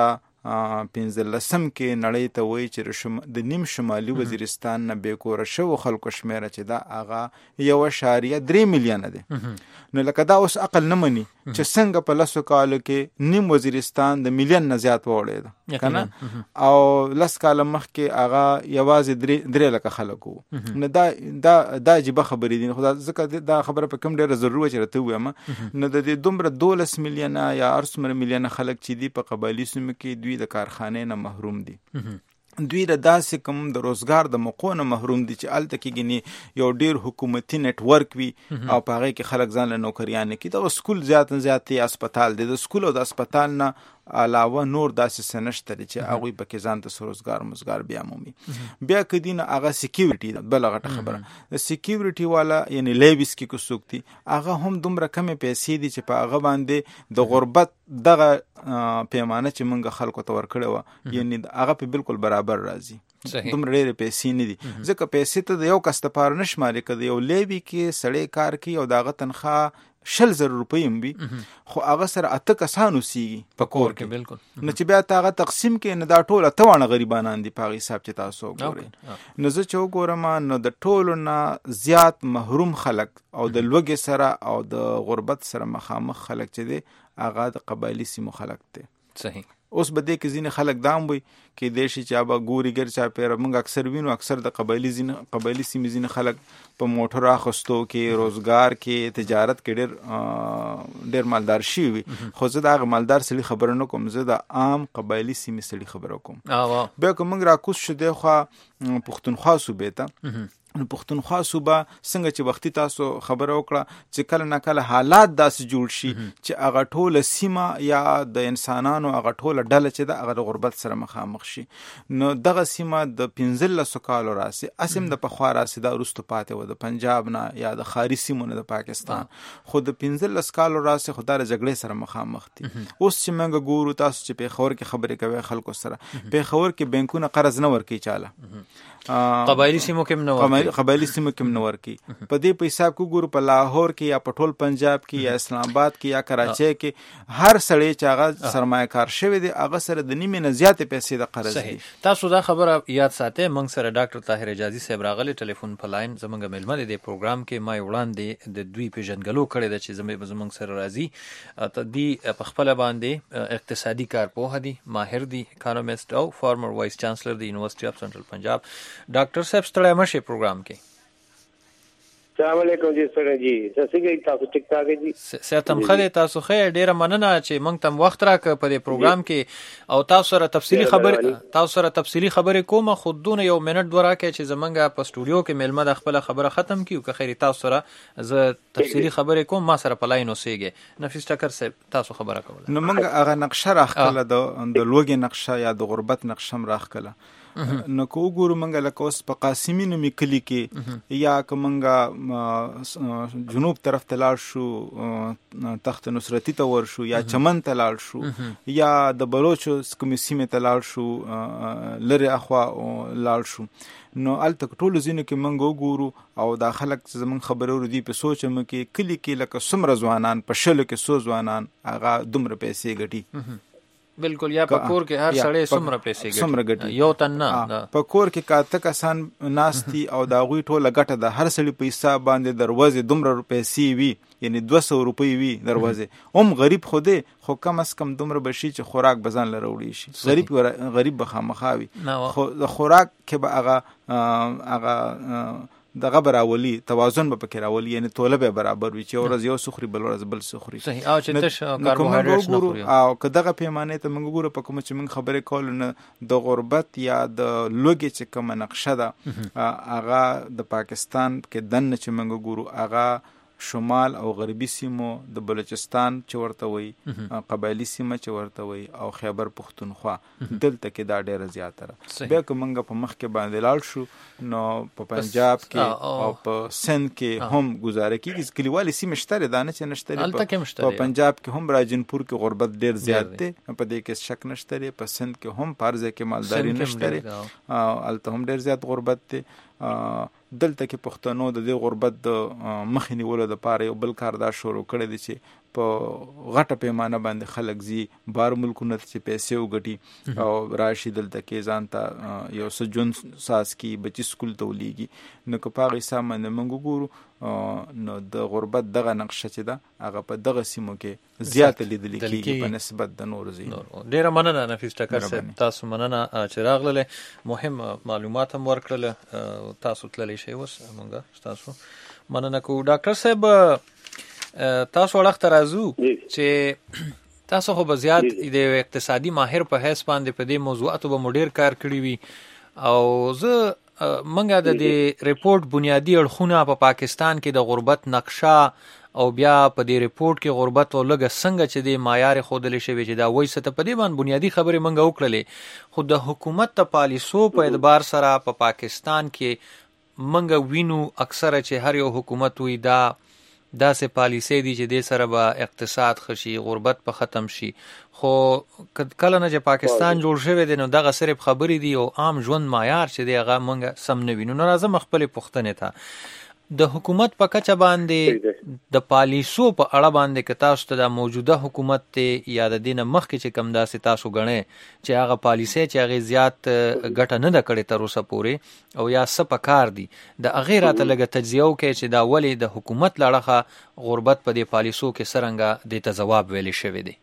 پنځلسم کې نړۍ ته وایي چې د نیم شمالي وزیرستان نه بېکوره شوو خلکو شمېره چې دا هغه یو اعشاریه درې میلیونه دی. نو لکه دا اوس عقل نه مني چې څنګه په لسو کالو کې نیم وزیرستان د میلیون نه زیات وړی که نه، او لس کاله مخکې هغه یوازې درې درې لکه خلک وو. نو دا دا دا عجیبه خبرې دي. خو ځکه دا خبره په کوم ډېره ضرور وه چې راته ووایم نو د دې دومره دولس میلیونه یا هر څومره میلیونه خلک چې دي په قبایلي سیمو کې دوی د کارخانې نه محروم دي. دوی د داسې کوم د روزګار د موقعو نه محروم دي چې هلته کې ګینې یو ډېر حکومتي نیټورک وي او په هغې کې خلک ځان له نوکریانې کړي. دغه سکول زیات نه زیات اسپتال دی، د سکول او د اسپتال نه علاوه نور داسې څه نشته دی چې هغوی پکې ځان ته روزګار مزګار بیا مومي. بیا که دي نه هغه سیکیورټي ده، بله غټه خبره د سیکیورټي والا یعنی لیبس کې که څوک دي هغه هم دومره کمې پیسې دي چې په هغه باندې د غربت دغه پیمانه چې موږ خلکو ته ورکړې وه یعنی هغه په بالکل برابر راځي. دومره ډېرې پیسې نه دي ځکه پیسې ته د یو کس دپاره نه شماري. که د یو لیبي کې سړی کار کوي او د هغه تنخواه شل زر روپۍ هم وي خو هغه سره اته کسان اوسېږي په کور کې بالکل. نو چې بیا ته هغه تقسیم کې نو دا ټول اته واړه غریبانان دي په هغه حساب چې تاسو وګورئ. نو زه چې وګورم نو د ټولو نه زیات محروم خلک او د لوږې سره او د غربت سره مخامخ خلک چې دی هغه د قبایلي سیمو خلک دی. صحیح. اوس به دې کې ځینې خلک دا هم وي کیدای شي چې به ګوري ګر چاپېره موږ اکثر وینو اکثر د قبایلي ځینې قبایلي سیمې ځینې خلک په موټر اخیستو کې روزګار کې تجارت کې ډېر ډېر مالدار شوي وي. خو زه د هغه مالدار سړي خبره نه کوم، زه د عام قبایلي سیمې سړي خبره کوم. بیا که موږ راکوز شو دېخوا پښتونخوا صوبې ته نو پښتونخوا صوبه څنګه چې وختي تاسو خبره وکړه چې کله نه کله حالات داسې جوړ شي چې هغه ټوله سیمه یا د انسانانو هغه ټوله ډله چې ده هغه د غربت سره مخامخ شي. نو دغه سیمه د پنځلسو کالو راسي اسیم د پخوا راسي دا وروسته پاتې وه د پنجاب نه یا د ښاري سیمو نه د پاکستان، خو د پنځلس کالو راسي خو دا د جګړې سره مخامخ دي. اوس چې موږ ګورو تاسو چې پېښور کې خبرې کوي خلکو سره، پېښور کې بینکونه قرض نه ورکوي چاله، قبایلی سیمو کې نه ورکوي، قبایلی سیمو کې نه ورکوي. په دې په حساب کې ګورو په لاهور کې یا په ټول پنجاب کې یا اسلام آباد کې یا کراچۍ کې هر سړی چې هغه سرمایه کار شوی دی هغه سره د نیمې نه زیاتې پیسې د قرض دي. تاسو دا خبره یاد ساتئ. موږ سره ډاکټر طاهر حجازي صاحب راغلی ټلیفون په لاین زموږ میلمه دی د پروګرام کې. ما وړاندې د دوی پیژنګلو کړې ده چې زموږ زموږ سره راځي ته دی په خپل باندې اقتصادي کارپوه دي، ماهر دي، اکانومیست او فارمر وایس چانسلر د یونیورسيټي اف سنټرل پنجاب. ډاکټر صاحب ستړی مشه پروګرام کې. السلام علیکم جی سره جی څنګه تاسو ټیک ټاک دي؟ ساتم خله تاسو خیر ډیره مننه چې موږ تم وخت راک په دې پروګرام کې او تاسو سره تفصیلی خبر تاسو سره تفصیلی خبرې کوم. خودونه یو منټ دوه راکې چې زمونږه په سټوډیو کې میلمه د خپل خبره ختم کیو که خیر تاسو سره زه تفصیلی خبرې کوم. ما سره په لاین اوسېږي. نفیس ټکر صاحب تاسو خبره کوله. نو موږ هغه نقشه راخله د د لوګي نقشه یا د غربت نقشه راخله نو کو ګورو منګه لکه اوس په قاسمي نومي کلی کې یا که منګه جنوب طرف ته لاړ شو تخت نصرتي ته ورشو یا چمن ته لاړ شو یا د بلوچو کومې سیمې ته لاړ شو لرې اخوا لاړ شو نو الته ټولو ځینو کې منګه وګورو او دا خلک زمونږ خبرو ردي په سوچم کې کلی کې لکه څومره ځوانان په شلو کې سو ځوانان هغه دومره پیسې ګټي بالکل یا په کور کې هر سړی څومره پیسې ګټي یو تن نه په کور کې کاته کسان ناشتي او دا غوي ټوله ګټه د هر سړي په حساب باندې دروازه دومره پیسې وي یعنی دوه سوه روپۍ وي دروازه هم غریب خوده خو کم از کم دومره بشي چې خوراک بزن لره وړي شي غریب غریب به خامخاوي خو د خوراک کې به هغه هغه دغه براولي توازن به پکې راولي یعنی توله به برابر وي چې ورځ یو سخري بل ورځ بل سخري صحیح او چې تش کاربوهایډریټس نه خوري او که دغه پیمانه ته موږ ګورو په کوم چې موږ خبرې کول نه د غربت یا د لوګي چې کوم نقشه ده هغه د پاکستان کې دنه چې موږ ګورو هغه شمال او غربي سیمو د بلوچستان چې ورته وي قبایلی سیمه چې ورته وي او خیبر پختونخوا دلته کې دا ډیره زیاته ده بیا که موږ په مخ کې باندې لاړ شو نو په پنجاب کې او په سند کې هم گزاره کیږي کلیوالي سیمه شته ده نه چې نشته په پنجاب کې هم راجنپور کې غربت ډیر زیات دی په دې کې شک نشته په سند کې هم پارځه کې مالداري نشته او الته هم ډیر زیات غربت دی دلته کې پښتنو د دې غربت د مخې نیولو دپاره یو بل کار دا شروع کړی دی چې په غټه پیمانه باندې خلک ځي بار ملکونو ته چې پیسې وګټي او راشي دلته کې ځان ته یو څه ژوند ساز کړي بچي سکول ته ولیږي نو که په هغه حساب باندې موږ وګورو نو د غربت دغه نقشه چې ده هغه په دغه سیمو کې زیاته لیدل کېږي په نسبت د نورو ځایونو. ډېره مننه نفیس ټکر صاحب تاسو مننه چې راغلل مهم معلومات هم ورکړل تاسو تللی شئ اوس موږ ستاسو مننه کوو. ډاکټر صاحب تاسو وړاندې ته راځو چې تاسو خو به زیات د اقتصادي ماهر په حیث باندې په دې موضوعاتو به مو ډېر کار کړی وي او زه منګه د دې ریپورت بنیادی اړخونه په پاکستان کې د غربت نقشه او بیا په دې ریپورت کې غربت او لږه څنګه چې د معیار خودلې شوی چې دا وایي ست په دې باندې بنیادی خبرې منګه وکړلې خو د حکومت ته پالیسو په اعتبار سره په پاکستان کې منګه وینو اکثره چې هر یو حکومت وي دا داسې پالیسي دي چې دې سره به اقتصاد خشي غربت په ختم شي خو کله نه چې پاکستان جوړ شوی دی نو دغه صرف خبرې دي او عام ژوند معیار چې دی هغه موږ سم نه وینو. نو راځم خپلې پوښتنې ته د حکومت په کچه باندې د پالیسو په اړه باندې که تاسو ته د موجوده حکومت ته یا د دې نه مخکې چې کم داسې تاسو ګڼئ چې هغه پالیسي چې هغې زیات ګټه نه ده کړې تر اوسه پورې او یا څه په کار دي د هغې راته لږه تجزیه وکړئ چې دا ولې د حکومت له اړخه غربت په دې پالیسو کې څرنګه دې ته ځواب ویلی شوی دی.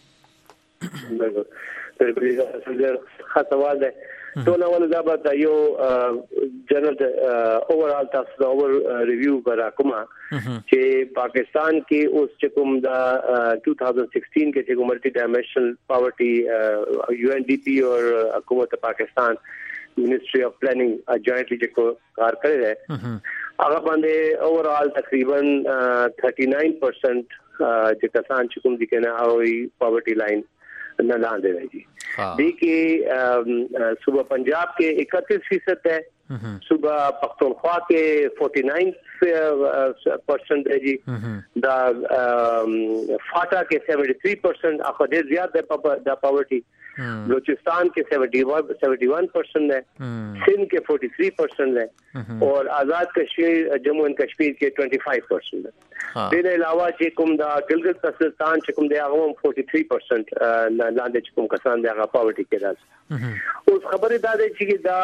ښه سوال دی. ټول اول دا به یو جنرال اوورال تاسو د اوور ریویو برا کومه چې پاکستان کې اوس چې کوم دا دو هزار سولہ کې چې ملټي ډایمنشنل پاورټي یو ان ډي پی او حکومت پاکستان منسٹری اف پلاننګ جوائنټلی چې کار کړی دی هغه باندې اوورال تقریبا تھرٹی نائن پرسنٹ چې کسان چې کوم دي کنه او پاورټي لاین نه لاندې راځي دي کې صوبہ پنجاب کې اکتیس فیصد ہے صوبہ پختونخوا کې فورٹی نائن پرسنٹ ہے جی دا فاٹا کې سیونٹی تھری پرسنٹ اخو ډېر زیات ده دا پاورټي بلوچستان کے سیونٹی ون پرسنٹ ہے سندھ کے فورٹی تھری پرسنٹ ہے اور آزاد کشمیر جموں اینڈ کشمیر کے ٹوینٹی فائیو پرسنٹ ہے دین علاوہ چکم دا گلگت بلتستان چکم دے آغام فورٹی تھری پرسنٹ لاندے چکم کسان دے آغا پاورٹی کے راز اس خبر دا دے چکی دا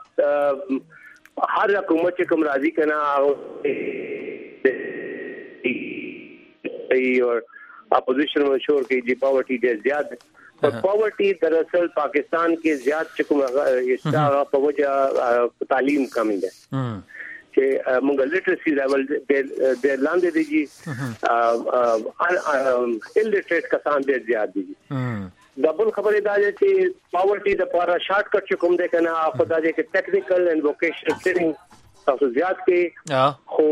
ہر حکومت چکم راضی کنا اور اپوزیشن میں شور کی جی پاورٹی دے زیاد اور پاورٹی دراصل پاکستان کے زیاد چکم استعاغ په وجہ تعلیم کمی ده چې مونږ لټرسي لیول د لاندې دی جی الټریټ کسان ډېر زیات دي ډبل خبرې دا چې پاورټي د پاره شارټ کټ کوم ده کنه خدای دې کې ټیکنیکل اینڈ ووکیشنل ټریننګ تاسو زیات کې خو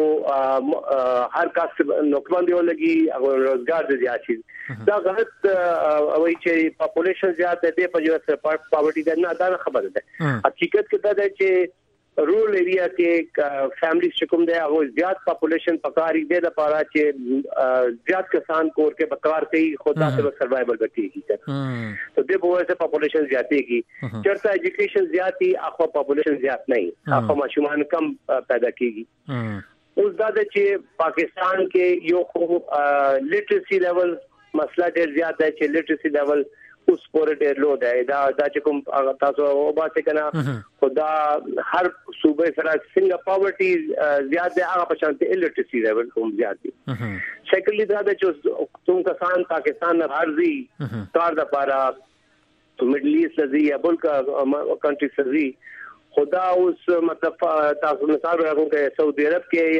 هر کس نوکران دی ولګي او روزګار دی زیات شي دا غلط وایي چې پاپولیشن زیات دی په جو سره پاورټي دا نه دا خبره ده حقیقت کې دا ده چې رورل ایریا کې فیملیز چې کوم دی هغه زیات پاپولیشن پکاري دی د پاره چې زیات کسان کور کې بکار کوي خدا ته سروایوال بچيږي ته د بوه سے پاپولیشن زیاتېږي چرته ایجوکیشن زیاتی اخو پاپولیشن زیات نه اخو ماشومان کم پیدا کیږي اوس دا چې پاکستان کې یو خو لټریسي لیول مسله ډیر زیات دی چې لټریسي لیول اوس پورې ډېر لو دی دا دا چې کوم تاسو او باسه کنه خدا هر صوبې سره څنګه پاورټي زیات دی هغه په شان الټریسي لیول کوم زیات دی سیکنډلی دا چې کوم کسان پاکستان نه راځي کار د پاره میډل ایست لزی یا بل کا کنټری سزي خدا اوس مطلب تاسو مثال راغون کې سعودي عرب کې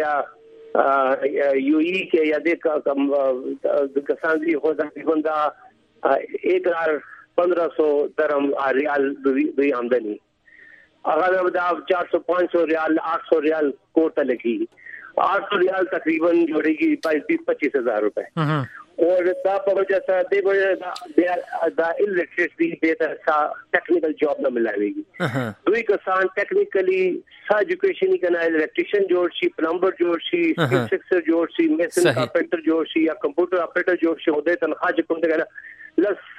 یا یو ای کې یا د کسان دي خو تقریبا دا ایک ہزار پندرہ سو درہم ریال دوی آمدنی اگر دا چار سو پانچ سو ریال آٹھ سو ریال کوٹا لگی آٹھ سو ریال تقریباً جوڑے گی بیس پچیس ہزار روپے اور دا پر وجہ سے دے بڑے دا الٹریسٹی دے تا ٹیکنیکل جاب نہ ملاوے گی دوی کسان ٹیکنیکلی سا ایجوکیشن ہی کنا الیکٹریشین جوڑ شي پلمبر جوڑ شي فکسر جوڑ شي میسن کارپینٹر جوڑ شي یا کمپیوٹر آپریٹر جوڑ شي ہوتے تنخواہ کوم دے لس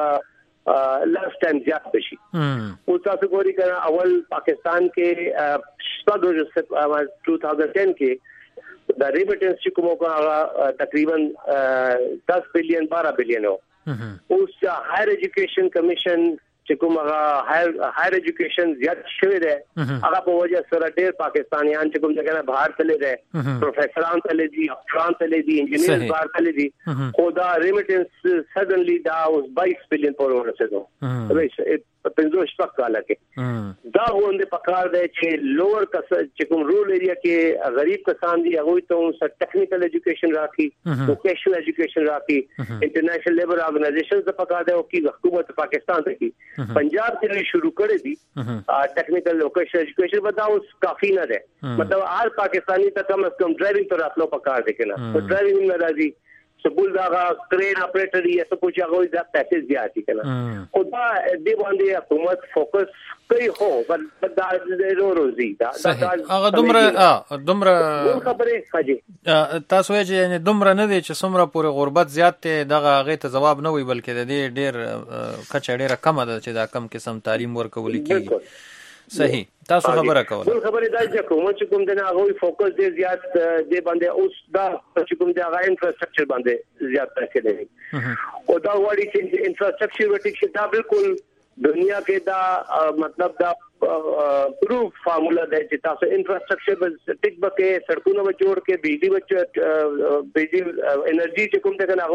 لاسٹ ٹائم زیات بشي او تاسو ګوري کنه اول پاکستان کې دو ہزار دس کې دا ریمیټنس چې کومه کا تقریبا دس بلین بارہ بلین ہو اوس ہائر ایجوکیشن کمیشن چې کومه هایر هایر ایجوکیشن زیات شوی دی هغه په وجه سره ډېر پاکستانیان چې کوم ځای نه بهر تللی دی پروفیسوران تللی دي افسران تللی دي انجینیر بهر تللی دي خو دا ریمیټنس سډنلی دا اوس بائیس بلین پر ورسېدو وایي پنځه شپږ کاله کې دا غونډه پکار دی چې لوور کس چې کوم رورل ایریا کې غریب کسان دي هغه ته سر ټیکنیکل ایجوکیشن راکړي ووکیشنل ایجوکیشن راکړي انټرنیشنل لیبر ارګنایزیشنز د پکار دی او کې حکومت پاکستان ته کې پنجاب کې شروع کړی دي ټیکنیکل ووکیشنل ایجوکیشن ودا اوس کافی نه ده مطلب هر پاکستانی ته کم از کم ډرایوینګ ته راتلو پکار دی کنه ډرایوینګ نه راځي سبول دا کرین اپریټر یا څه پوښتنه غوړي دا پیسې زیاتی کنه خدا دې باندې حکومت فوکس کوي هو بل دا ضرور روزي دا هغه دومره دومره خبره خاجي تاسو یې چې دومره نه دي چې څومره پورې غربت زیات ته دغه هغه ته جواب نه وي بلکې د دې ډېر کچه ډېره کم ده چې دا کم قسم تعلیم ورکول کیږي صحیح تاسو خبره کوله بل خبره دا چې کوم چې کوم دنه هغه فوکس دې زیات دې باندې اوس دا چې کوم دې هغه انفراستراکچر باندې زیات پیسې لري او دا وړي چې انفراستراکچر وټی چې دا بالکل دنیا کې دا مطلب دا پروف فارمولا دی چې تاسو انفراستراکچر به ټیک بکې سړکونه به جوړ کې بجلی به بجلی انرژي چې کوم دغه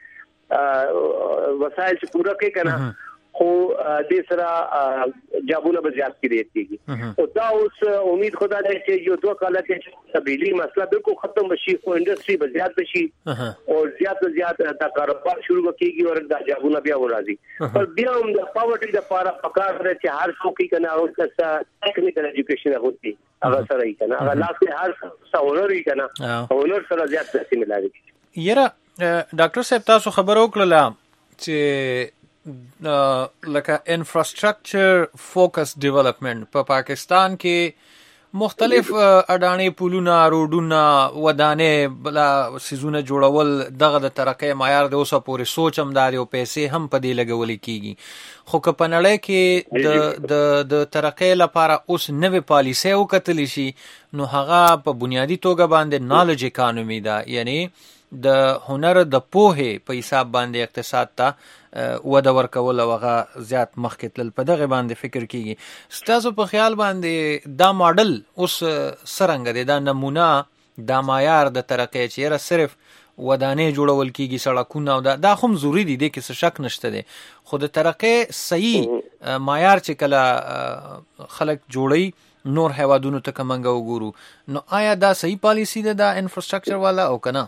هغه وسایل چې پورا کې کنه خو دې سره جابونه به زیات کیږي او دا اوس امید خدا دې چې یو دوه کاله کې تبدیلی مسله بالکل ختم شي او انډستری به زیات شي او زیات زیات دا کاروبار شروع کیږي او دا جابونه بیا ورازي پر بیا هم د پاورټي د پاره پکار دی چې هر څوک کنه او څه ټیکنیکل ایجوکیشن هغوتی هغه سره یې کنه هغه لاس له هر څه ولر یې کنه ولر سره زیات څه ملایي یره ډاکټر صاحب تاسو خبرو کړله چې لکه انفراستراکچر فوکس ډیولپمنٹ په پاکستان کې مختلف اډانې پولونه روډونه ودانې بلا سيزونه جوړول دغه د ترقې معیار د اوسه پورې سوچ هم داري او پیسې هم په دې لګولې کیږي خو که په نړۍ کې د د د ترقې لپاره اوس نوې پالیسي وکتل شي نو هغه په بنیادی توګه باندې نالج اکانومي ده یعنی د هنر د پوهې په حساب باندې اقتصاد ته وده ورکول او هغه زیات مخکې تلل په دغه باندې فکر کیږي ستاسو په خیال باندې دا ماډل اوس څرنګه دی دا نمونه دا معیار د ترقې چې را صرف ودانې جوړول کیږي سړکونه او دا دا هم ضروری دي د کې شک نشته دی خو د ترقې صحیح معیار چې کله خلک جوړي نور هوادونو ته کومنګ وګورو نو آیا دا صحیح پالیسی ده دا انفراستراکچر والا او کنه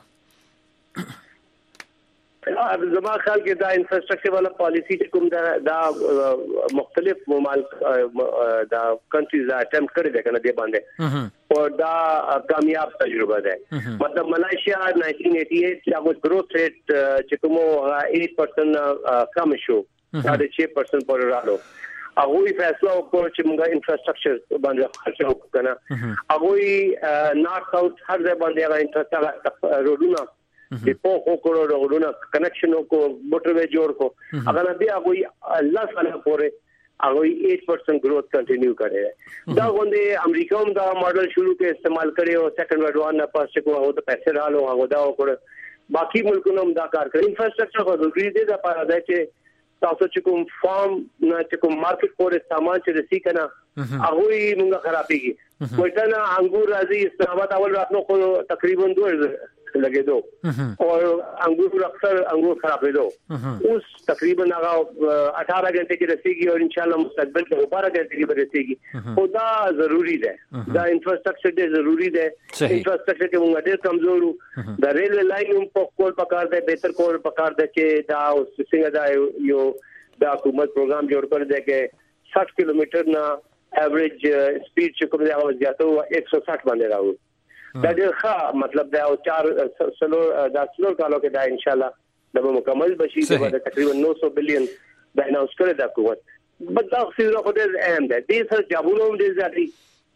زما خیال کې دا انفراستراکچر والا پالیسی چې کوم دا دا مختلف ممالک دا کنټریز اټمپټ کړی دی کنه دی باندې اور دا کامیاب تجربه ده. مطلب ملائیشیا nineteen eighty-eight هغه growth rate چې کوم eight percent کم شو دا د six percent پورې راغلو. هغه فیصله وکړ چې موږ انفراستراکچر باندې خرچ وکړو کنه. هغه نارث ساوث هر ځای باندې هغه انفراستراکچر روډونه د پوکو کورو روډونه کنیکشن کو موټر وې جوړ کو هغه بیا هغه الله تعالی پورې هغه eight percent growth کنټینیو کړي. دا غونډه امریکا هم دا ماډل شروع کې استعمال کړي او سیکنډ ورډ وان نه پاسه کو هغه ته پیسې رالو هغه دا وکړ. باقي ملکونو هم دا کار کوي. انفراستراکچر خو ضروري دی دا پاره ده چې تاسو چې کوم فارم نه چې کوم مارکیټ پورې سامان چې رسي کنه هغه یې موږ خرابېږي. کوټه نه انګور راځي استعمال اول راتلو خو تقریبا دوه لګیدو او انګور اکثر انګور خرابېدو. اوس تقریبا هغه eighteen غنټه کې رسیږي او ان شاء الله مستقبل کې twelve غنټه کې رسیږي. او دا ضروری ده. دا انفراستراکچر ډېر ضروری ده. انفراستراکچر کې موږ ډېر کمزورو. دا ریل لاین هم په کول پکار ده بهتر کول پکار ده چې دا اوس څنګه دا یو دا حکومت پروګرام جوړ کړی دی چې sixty کیلومتر نه ایوریج سپیډ چې کوم دی هغه زیاتو one sixty باندې راو. دا ډېر ښه مطلب دا او چار سلو دا سلو کالو کې دا ان شاء الله د مکمل بشي د تقریبا nine hundred بلین دا اناونس کړی دا حکومت. بد دا څه خو ډېر اهم ده. دې سره جابونو هم ډېر زیاتې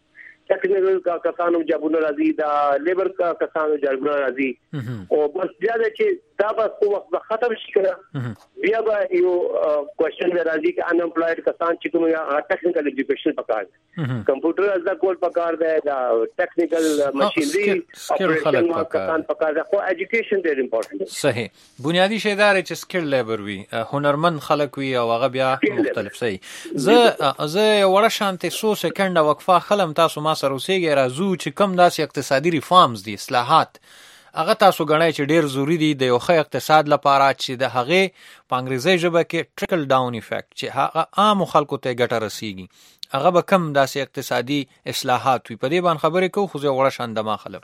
ټیکنیکل کا کسانو جابونو راځي دا لیبر کا کسانو جابونو راځي او بس بیا چې دا بس په وخت ختم شي کنه بیا به یو کوېشن راځي چې ان امپلويډ کسان چې کوم ټیکنیکل ایجوکیشن پکار کمپیوټر از دا کول پکار ده دا ټیکنیکل ماشینری اپریشن کسان پکار ده خو ایجوکیشن ډېر امپورټنت. صحیح. بنیادی شی دا چې سکل لیبر وي هنرمند خلک وي او هغه بیا مختلف شي. زه زه وړه شانته سو سکند وقفه خلم تاسو ما سره اوسېږي راځو چې کم داسې اقتصادي ریفارمز دي اصلاحات هغه تاسو غواړئ چې ډیر ضروری دي د یو ښه اقتصاد لپاره چې د هغه په انګریزي ژبه کې ټریکل ډاون افیکټ چې هغه عام خلکو ته ګټه رسیږي هغه به کم داسې اقتصادي اصلاحات وي. په دې باندې خبرې کوو خو زه وړه شانده ما خلم.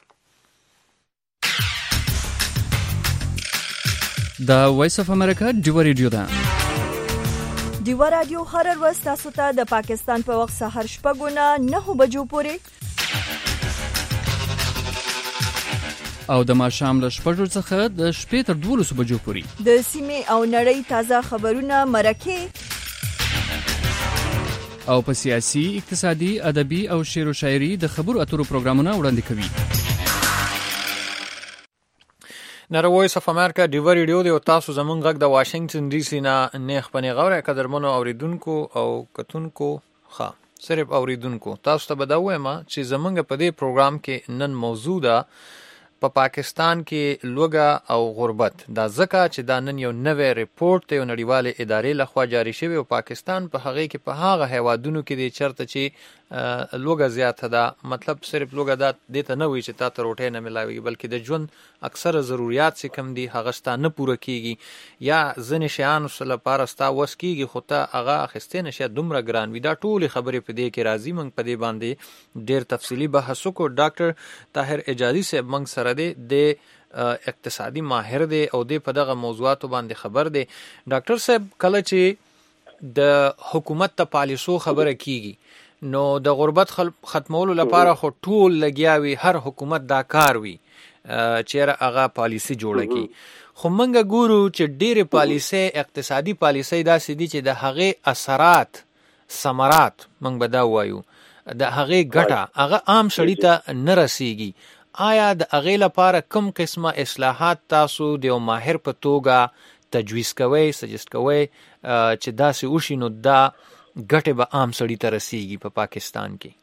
دا وایس اف امریکا ډیو ریډیو ده. ډیو رادیو هر ورځ تاسو ته د پاکستان په وخت سحر شپږ نه نهه بجو پورې او د ماښام له شپږو څخه د شپې تر دولس بجو پورې د سیمې او نړۍ تازه خبرونه مرکه او په سیاسي اقتصادي ادبي او شعر و شاعري د خبرو اترو پروګرامونه وړاندې کوي. نره وایس اف امریکا ډیو ریډیو دی او تاسو زمونږ غږ د واشنگټن ډي سي نه نیخ پنې غوړې قدرمنو اوریدونکو او کتونکو ښه صرف اوریدونکو تاسو ته بداوم چې زمونږ په دې پروګرام کې نن موضوع ده په پا پاکستان کې لوګه او غربت. دا ځکه چې دا نن یو نوې ریپورت یو نړیواله ادارې لخوا جاری شوی او پاکستان په هغه کې په هغه هیوادونو کې دی چرته چې لوګه زیاته ده. مطلب صرف لوګه دا د ته نه وي چې تا ته روټۍ نه ملاوي بلکې د ژوند اکثره ضرورت چې کم دي هغه ستا نه پوره کیږي یا ځنې شیانو سره لپاره ستا وس کیږي خو ته هغه اخیستې نشي دومره ګران وي. دا ټولې خبرې په دې کې راځي. موږ په دې باندې ډېر تفصیلي بحث وکړو. ډاکټر طاهر اجازي صاحب موږ سره دی د اقتصادي ماهر دی او د په دغه موضوعاتو باندې خبر دی. ډاکټر صاحب کله چې د حکومت ته پالیسو خبره کیږي نو د غربت ختمولو لپاره خو ټول لګیاوي هر حکومت دا کار وي چې هغه پالیسی جوړه کی. خو موږ ګورو چې ډېرې پالیسي اقتصادي پالیسي داسې دي چې د هغې اثرات ثمرات موږ به دا وایو د هغې ګټه هغه عام سړي ته نه رسیږي. آیا د هغې لپاره کوم قسمه اصلاحات تاسو د یو ماهر په توګه تجویز کوئ سجست کوئ چې داسې وشي نو دا ګټه به عام سړي ته رسیږي په پاکستان کې؟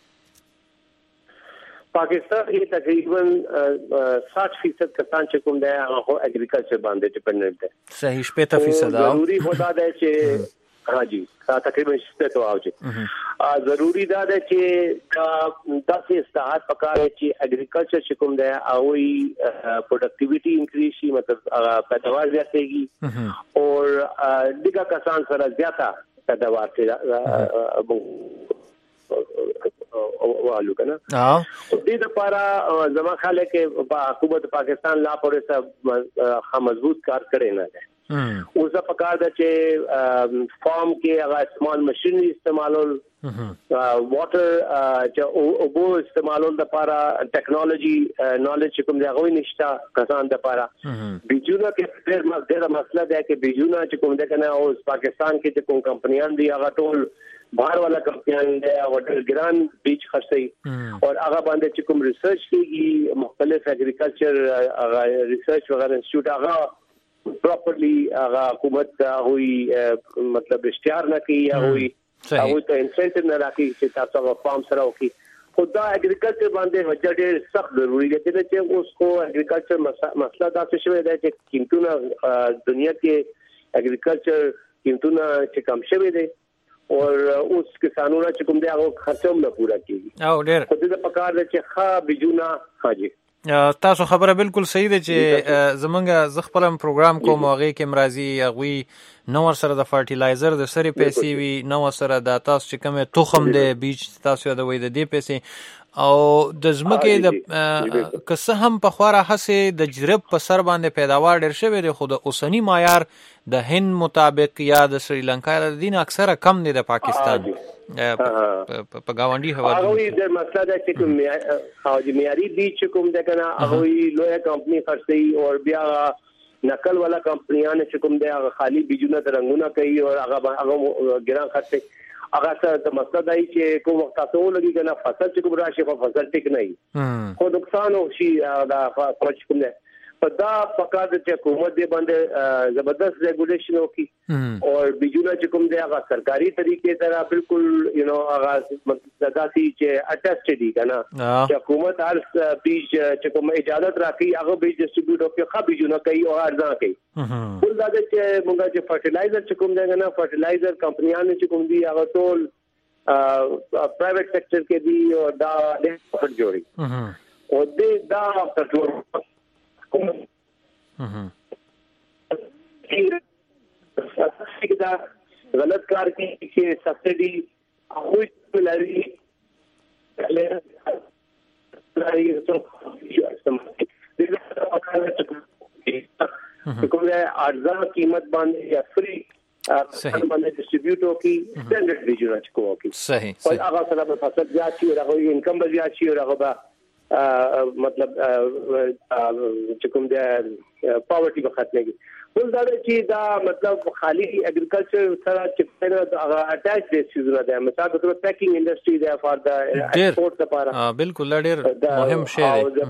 پاکستان کې تقریبا sixty فیصد کسان چې کوم دی هغه اګریکلچر باندې ډیپندنٹ دي. صحیح شپږ فیصد ضروري خدا دی چې ها جی تقریبا شپږ تو اوجه ضروري دا دی چې داسې اصلاحات پکاره چې اګریکلچر چې کوم دی او پروډکټیویټي انکریز شي مطلب پیداوار زیاتېږي او دغه کسان سره زیاته پیداوار والو کنه دې لپاره زما خیال کې حکومت پاکستان لا پورې سره مضبوط کار کړي نه ده اوس په کار ده چې فارم کې هغه استعمال ماشينري استعمالول واټر چې اوبو استعمالول د لپاره ټیکنالوژي نالج کوم دی هغه نشته کسان د لپاره بيجونه کې ډېر ډېر مسله ده چې بيجونه چې کوم ده کنه اوس پاکستان کې چې کوم کمپنیان دي هغه ټول بهر والا کمپنیان دي او ډېر ګران بیچ خرڅي او هغه باندې چې کوم ریسرچ کیږي مختلف اګریکلچر هغه ریسرچ وغیرہ انسټیټیوټ هغه پراپرلی هغه حکومت هوی مطلب اشتهار نه کوي هوی هغه ته انسنټیو نه راکړي چې تاسو فارم سره وکړي خدا اګریکلچر باندې وجه ډېر سخت ضروری دی چې اوس کو اګریکلچر مسله دا څه شوی دی چې قیمتونه دنیا کې اګریکلچر قیمتونه چې کم شوی دی او اوس کسانونه چې کوم دی هغه خرچوم نه پورا کیږي او ډېر خو دې په کار دی چې ښه بيجونه حاجی تاسو خبره بالکل صحیح ده چې زمونږ ز خپل پروګرام کوم هغه کې مرضی هغه نو سره د فرټیلایزر د سری پیسې وی نو سره د تاسو چې کومه تخم دی بیج تاسو د وې د دې پیسې او د زمکه د کسه هم په خوره هسه د جرب په سر باندې پیداوار ډیر شوی دی خو د اوسنی معیار د هند مطابق یا د سریلانکا د دین اکثره کم دی د پاکستان په گاونډي هوا هغه د مسله ده چې کوم او د معیاري بیچ کوم ده کنه هغه لوی کمپنی خرڅي او بیا نقل والا کمپنیان چې کوم ده هغه خالی بیجونه درنګونه کوي او هغه هغه ګران خرڅي هغه څه د مسله دی چې کوم وخت تاسو لګي کنه فصل چې کوم راشي خو فصل ټیک نه خو نقصان او شي دا پروچ کوم ده دا پکار د حکومت دی باندې زبردست ریګولیشن وکي او بيجونه چې کوم دی هغه سرکاري طریقې سره بالکل یو نو هغه داسي چې اټیسټ دي کنه چې حکومت هر بیج چې کوم اجازه راکړي هغه بیج ډسټریبیوټ وکړي خو بيجونه کوي او ارزان کوي ټول دا چې موږ چې فرټیلایزر چې کوم دی کنه فرټیلایزر کمپنیان چې کوم دي هغه ټول پرایویټ سېکټر کې دي او دا ډېر جوړي او دې دا تر دا غلط کار کی چې سبسيډي هغه لري لري څو کوم ارزان قیمت باندې یا فری صحیح باندې ډسټریبیوټ وکي سټانډرډ ریجن اچ کوي صحیح او هغه سره په فساد زیات شي او هغه انکم به زیات شي او هغه مطلب چې کوم د پاورټي په ختمېږي ول دا چې دا مطلب خالی اګریکلچر سره چې هغه اٹیچ دي چې دا مثلا د پیکینګ انډستری دی فار د ایکسپورټ لپاره بالکل ډېر مهم شی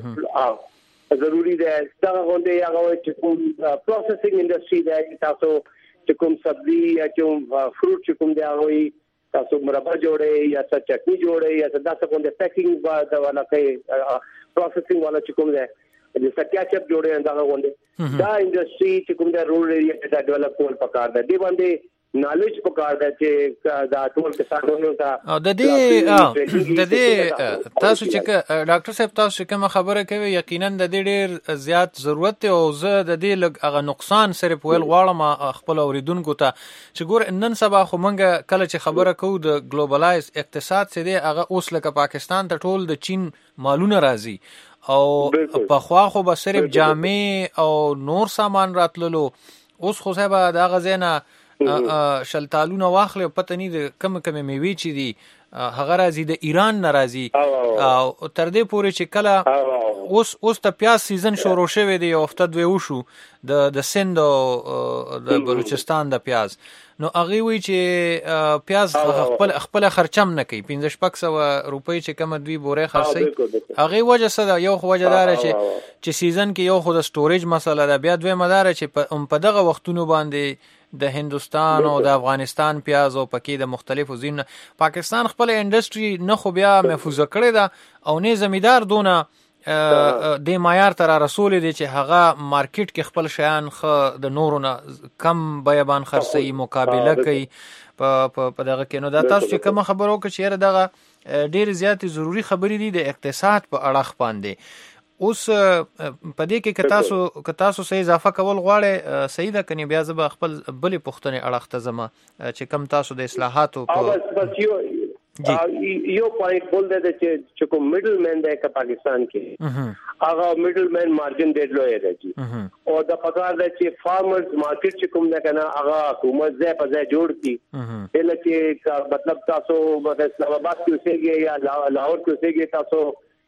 دی ضروری دی دا غونډه هغه چې کوم پروسیسینګ انډستری دی تاسو چې کوم سبزی یا کوم فروټ چې کوم دی هغه تاسو مربع جوړې یا څه چټنی جوړې یا څه تاسو کوم د پیکینګ با والا کوي پروسیسینګ والا چې کوم دی د سکیچپ جوړې دا غونډه دا انډستری چې کوم د رورل ایریا کې دا ډیولپ کول پکار دی دی باندې نالج پکار دی چې دا ټول کسانونو ته د دې د دې تاسو چې ډاکټر صاحب تاسو کوم خبره کوي یقینا د دې ډېر زیات ضرورت دی او زه د دې لږ هغه نقصان صرف ویل غواړم خپل اوریدونکو ته چې ګور نن سبا خو مونږ کله چې خبره کوو د ګلوبلایز اقتصاد څه دی هغه اوس لکه پاکستان ته ټول د چین مالونه راځي او په خوا خو به صرف جامې او نور سامان راتللو اوس خو صاحب دا غزنه شلتالونه واخلې پته نه د کم کم میوي چې دي هغه راځي د ایران ناراضي او تر دې پورې چې کله اوس اوس ته پیاز سیزن شروع شوه دی او هفته دوی وشو د د سند او د بلوچستان د پیاز نو هغه وی چې پیاز خپل خپل خرچم نه کوي پنځه شپږ سوه روپۍ چې کوم دوی بوره خرڅي هغه وجه څه دا یو وجه دار چې چې سیزن کې یو خو د سټوریج مسله ده بیا دوی مدار چې په دغه وختونو باندې د هندستان او د افغانستان پیاز او پکې د مختلفو زین پاکستان خپل انډستری نه خو بیا محفوظه کړی دا او نه زمیدار دونه د معیار تر رسول دي چې هغه مارکیټ کې خپل شیان خو د نورو نه کم بیابان خرڅي مقابله کوي په په دغه کې نو دا تاسو چې کوم خبرو کې چیرې دغه ډېر زیات ضروری خبرې دي د اقتصاد په اړه باندې اوس په دې کې کتاسو کتاسو سه اضافه کول غواړي صحیح ده کني بیا زه خپل بلې پښتنې اړه ته زما چې کم تاسو د اصلاحاتو په بس یو یو پوینټ بول دی چې کوم میډل مین دی که پاکستان کې هغه میډل مین مارجن ډېر لوی دی او د پکار دی چې فارمرز مارکیټ چې کوم دی کنه هغه حکومت ځای په ځای جوړ کړي دله چې مطلب تاسو اسلام آباد کې اوسېږئ یا لاهور کې اوسېږئ تاسو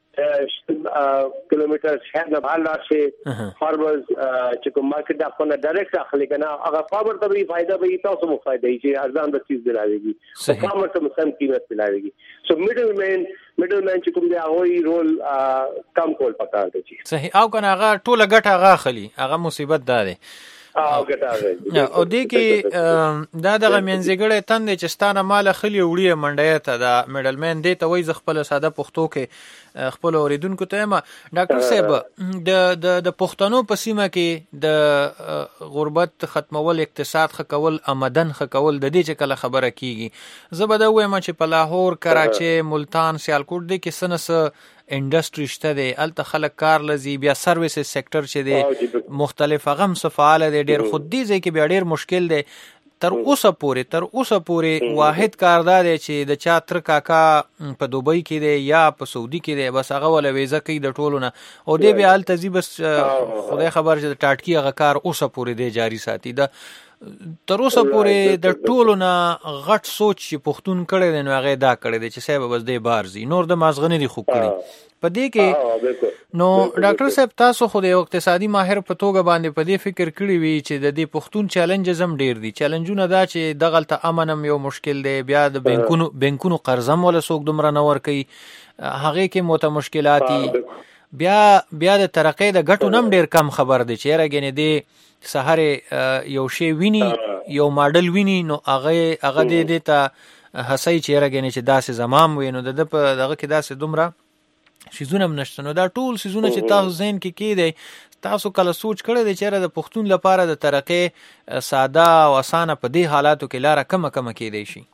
کیلومتر شهر نه بهر لاړ شي فارمرز چې کوم مارکیټ د خپل ډایرکټ اخلي کنه هغه فارمر ته به فائدہ به تاسو مو فائدہ چې ارزان د چیز دلاويږي فارمر ته مسن قیمت دلاويږي سو میډل مین میډل مین چې کوم دی هغه رول کم کول پکار دی صحیح او کنه هغه ټوله ګټه هغه اخلي هغه مصیبت ده دی او ګټه او دې کې دا دغه منځګړې تند چې ستانه مال خلی وړي منډه ته د میډل مین دی ته وای ز خپل ساده پښتو کې خپل اوریدونکو ته ما ډاکټر صاحب د د د پښتنو په سیمه کې د غربت ختمول اقتصاد خکول آمدن خکول د دې چې کله خبره کیږي زبده وایم چې په لاهور کراچي ملتان سیالکوټ دي کې سنس انډستری شته دی الته خلک کار لذي بیا سرویسز سېکټر چې دی مختلف غم سفعال دی ډیر خود دي چې بیا ډیر مشکل دی تر اوسه پورې تر اوسه پورې واحد کاردار دی چې د چا تر کاکا په دوبۍ کې دی یا په سعودي کې دی بس هغه ول ویزه کوي د ټولو نه او دی بیا الته زی بس خدای خبر چې د ټاټکی هغه کار اوسه پورې دی جاری ساتي د تر اوسه پورې د ټولو نه غټ سوچ چې پښتون کړي دی نو هغه دا کړي دی چې صاحب بس دی بارزي نور د مازغنی دی خو کړي په دې کې نو ډاکټر صاحب تاسو خو د اقتصادي ماهر په توګه باندې په دې فکر کړی وی چې د دې پښتون چیلنج زم ډیر دي چیلنجونه دا چې دغلت امنم یو مشکل دی بیا د بانکونو بانکونو قرضم ولا سوق دومره نه ور کوي هغه کې موته مشکلاتي بیا بیا د ترقې د غټو نم ډیر کم خبر دی چې راګنې دی سحر یو شی ویني یو ماډل ویني نو هغه هغه دې ته هسې چې راګنې چې داسې زمام وینو د په دغه کې داسې دومره شیزونه نشته نو دا ټول شیزونه چې تاسو ذهن کې کېدی تاسو کله سوچ کړی دی چې د پښتون لپاره د ترقې ساده او اسانه په دې حالاتو کې لاره کم کم کېدی شي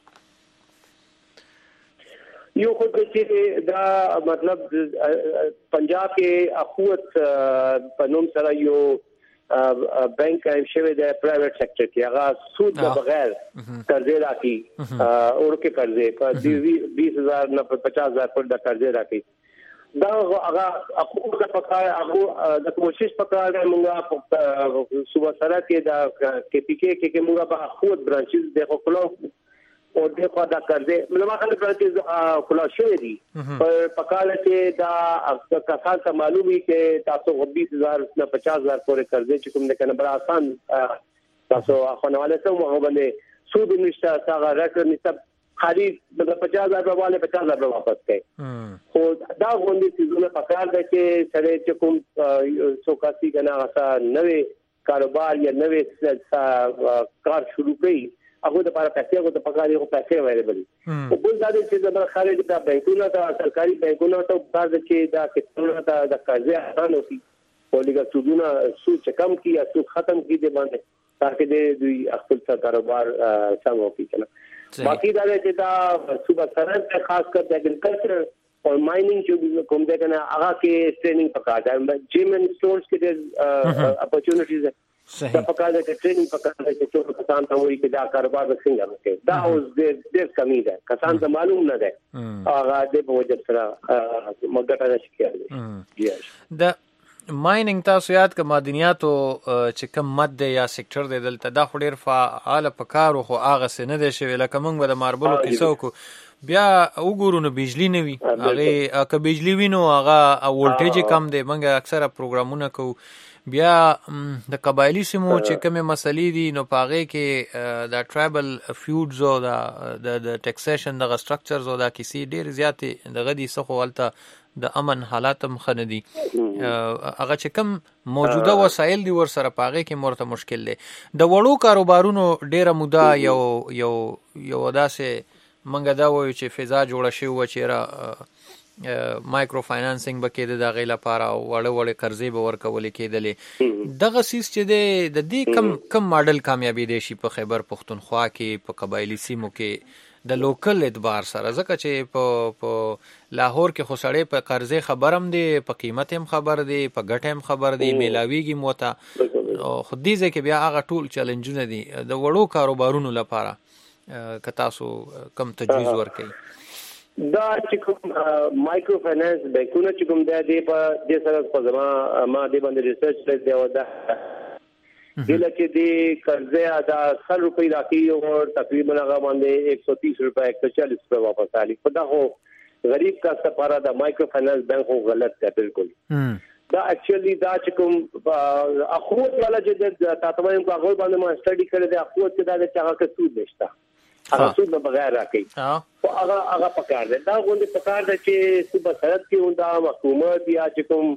یو خو چې دا مطلب پنجاب کې اخوت په نوم سره یو بانک قائم شوی دی پرایویټ سېکټر کې هغه سود نه بغیر قرضې راکړي اور کې قرضې په بیس هزار نه پچاس هزار پر د قرضې راکړي دا هغه اخو د پکای هغه د کوشش پکای موږ صوبه سره کې دا کې پی کې کې موږ په اخوت برانچز د خپلو او د خو دا قرضې مله خلک برانچز خلا شوی دي پر پکاله کې دا کسان ته معلومي کې تاسو بیس هزار نه پچاس هزار پورې قرضې چې کوم نه کنه بڑا آسان تاسو خونواله سم هغه باندې سود نشته هغه راکړ نشته خالي د پچاس هزار په والے پچاس هزار واپس کړي خو دا غونډې سيزونه پکار ده چې سره چې کوم څوکاسي کنه اسا نوې کاروبار یا نوې کار شروع کړي هغه د لپاره پیسې هغه د پکاري هغه پیسې وایي او بل دا چې د خارج د بانکونو ته سرکاري بانکونو ته کار ده چې دا کتونه د قرضې اسانه وي او لږه سودونه سود کم کی یا سود ختم کی دي باندې تاکي د دوی خپل کاروبار څنګه وکړي کنه باقی دا چې دا صوبه سرحد په خاص کر د اګریکلچر او مایننګ چې کوم ده کنه هغه کې ټریننګ پکار ده جیم اینڈ سٹورز کې د اپورچونټیز صحیح دا پکار ده چې ټریننګ پکار ده چې څو کسان ته وایي چې دا کاروبار څنګه وکړي دا اوس ډېر ډېر کمی ده کسان ته معلوم نه ده هغه د وجه سره مګټه نشي کېږي دا مایننګ تاسو یاد ک معدنیاتو چې کم مد یا سېکټر دی دلته دا خو ډیر فعال پکارو خو هغه سن نه شوی لکه موږ د ماربلو کیسو کو بیا وګورو نو بجلی نه وي هغه ک بجلی وینو هغه وولټیج کم دی موږ اکثره پروګرامونه کو بیا د قبایلی سیمو چې کومه مسلې دي نو پاغه کې د ټرایبل فیوډز او د د ټیکسیشن د سټرکچرز او د کیسې ډیر زیاتې دغه دي څخه ولته د امن حالات هم خندي هغه چې کوم موجوده وسایل دي ور سره پاغه کې مرته مشکل دي د وړو کاروبارونو ډیره موده یو یو یو داسې منګه دا وایي چې فضا جوړه شي و چې را مایکرو فاینانسینګ بکې د غیلا لپاره وړ وړ قرضې به ورکول کېدلې دغه سیس چې د دې کم کم ماډل کامیابی دي شي په خیبر پختونخوا کې په قبایلی سیمو کې د لوکل اعتبار سره ځکه چې په په لاهور کې خو سړی په قرضې خبرم دی په قیمت هم خبر دی په ګټه هم خبر دی میلاویږي موته خو دې ځکه بیا هغه ټول چیلنجونه دي د وړو کاروبارونو لپاره که تاسو کم تجویز ورکړئ دا چې کوم مایکرو فاینانس بانکونه چې کوم د دې په د سره په ځما ما د باندې ریسرچ کړی دی او دا دله چې د قرضه ادا سل روپۍ راکې او تقریبا هغه باندې ایک سو تیس روپۍ ایک سو چالیس روپۍ واپس آلی په دا هو غریب کا سپاره د مایکرو فاینانس بانک هو غلط دی بالکل دا اکچولی دا چې کوم اخوت والا چې د تاسو په هغه باندې ما سټڈی کړی دی اخوت چې دا د چا کا سود نشته هغه سود نه بغیر راکې او هغه هغه پکار دی دا غونډه پکار دی چې صوبه سرحد کې وندا حکومت یا چې کوم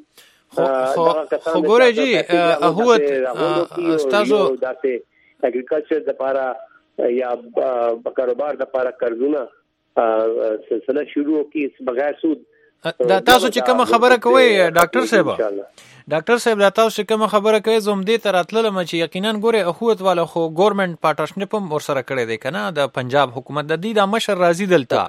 خو ګوره جی اخوت استادو داسې اګریکلچر د لپاره یا کاروبار د لپاره قرضونه سلسله شروع کی بغیر سود دا تاسو چې کوم خبره کوي ډاکټر صاحب ډاکټر صاحب دا تاسو چې کوم خبره کوي زوم دې تر اتلل مچ یقینا ګوره اخوت والا خو ګورنمنت پارټنرشپ هم ور سره کړی دی کنه د پنجاب حکومت د دې د مشر راضي دلته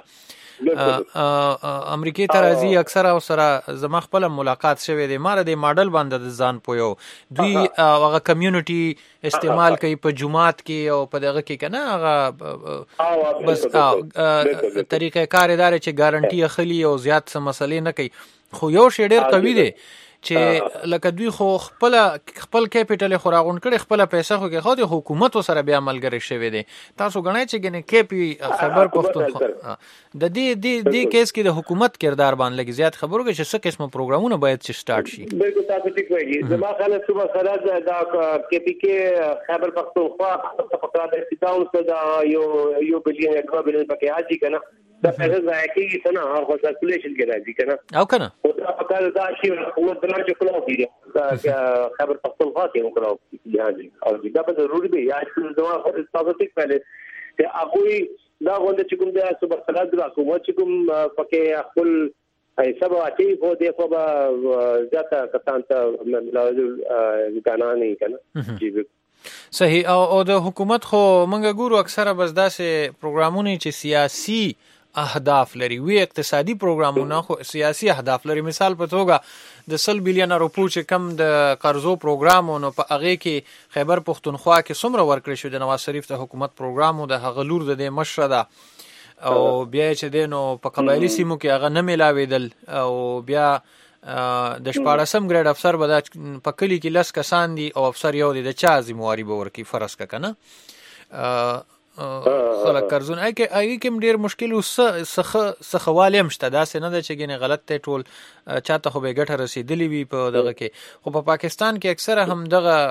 امریکای ته راځي اکثره او سره زما خپل ملاقات شوه دی ماره د ماډل باندې ځان پویو دوی هغه کمیونټي استعمال کوي په جمعات کې او په دغه کې کنه هغه بس طریقې کار ادارې چې ګارانټي اخلي او زیات څه مسلې نه کوي خو یو شی ډیر قوي دی چې لکه دوی خو خپل خپل کیپټل خو راغون کړي خپل پیسې خو کې خو د حکومت سره بیا ملګری شوی دی تاسو غنئ چې ګنې کیپی خبر پښتون د دې دې دې کیس کې د حکومت کردار باندې لګي زیات خبرو کې چې څه قسمه پروګرامونه باید چې سٹارټ شي بالکل تاسو ټیک وایي زما خیال صبح سره دا کیپی کې خبر پښتونخوا په فقره د استاون څخه دا یو یو بلین یا دوه بلین پکې راځي کنه دا پیسې ځای کې څنګه هغه سرکولیشن کې راځي کنه او کنه او دا فقره دا شی حکومت دلته چې کولو کیږي خبر پښتونخوا کې وکړو یعنی او دا به ضروري دی یا چې زما تاسو ټیک پہله چې هغه دا غونډه چې کوم د صبح سره د حکومت چې کوم پکې خپل حساب واچي خو د خو به ځاته کسان ته ملازم غانانه کنه صحیح او د حکومت خو منګه ګورو اکثره بس داسې پروګرامونه چې سیاسي اهداف لري وی اقتصادي پروګرامونه خو سیاسي اهداف لري مثال په توګه د سل بلین روپو چې کم د قرضو پروګرامونو په هغه کې خیبر پښتونخوا کې څومره ورکړی شو د نواز شریف د حکومت پروګرامو د هغه لور د مشره ده او بیا چې دینو په قبایلی سیمو کې هغه نه ملاویدل او بیا د شپاړسم ګریډ افسر به په کلی کې لس کسان دي او افسر یو دی د چا ذمہواری به ورکی فرض کا کنه خلک قرضونه اې کې اې کې ډیر مشکل وسه سخواله مشته دا سه نه د چګینه غلط ته ټول چاته خو به ګټه رسیدلی وي په دغه کې خو په پاکستان کې اکثره هم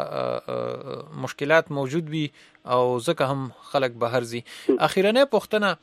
دغه مشکلات موجود وي او ځکه هم خلک بهر زی اخیرنه پښتنه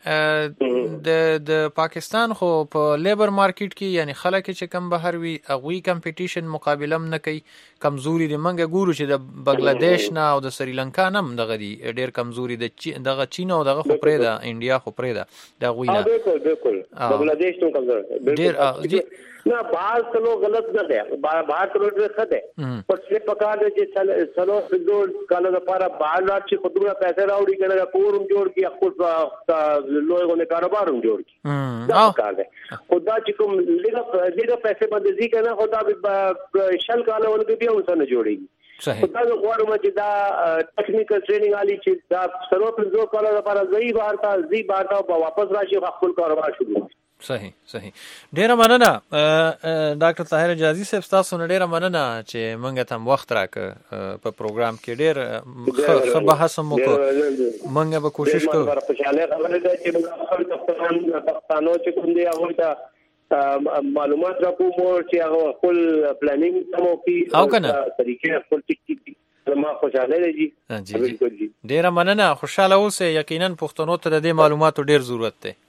د د پاکستان خو په لیبر مارکیټ کې یعنی خلک چې کم بهر وي هغه کمپټیشن مقابله هم نه کوي کمزوري د منګه ګورو چې د بنگلاديش نه او د سریلانکا نه هم دغه دي ډیر کمزوري د دغه چین او دغه خو پرې ده انډیا خو پرې ده دا غوینه بالکل بالکل بنگلاديش نو کمزور ډیر نه باهر څلو غلط نه ده باهر څلو ډېر ښه ده په څه پکار دي چې څلو څلو کال لپاره باهر لا چې خودونه پیسې راوړي کنه کورم جوړ کی خپل لوی غو نه کاروبار هم جوړ کی دا کار ده خدا چې کوم لږه لږه پیسې باندې ځي کنه خدا شل کال ولګي بیا وسنه جوړيږي صحیح خدا غواړم چې دا ټیکنیکل ټریننګ علي چې دا څلو څلو کال لپاره ځي بهر ته ځي بهر ته واپس راشي خپل کاروبار شروع صحیح صحیح ډیره مننه ډاکټر طاهر جازي صاحب تاسو نه ډیره مننه چې مونږ ته وخت راک په پروګرام کې ډیر ښه بحث مو کو مونږ به کوشش کوو خوشاله خبره ده چې پاکستانو چې کوم دی هغه ته معلومات راکوم چې هغه خپل پلانینګ سمو کې او کنه طریقې خپل ټیک ټیک ما خوشاله دي جی ډیره مننه خوشاله اوسه یقینا پښتنو ته د دې معلوماتو ډیر ضرورت دی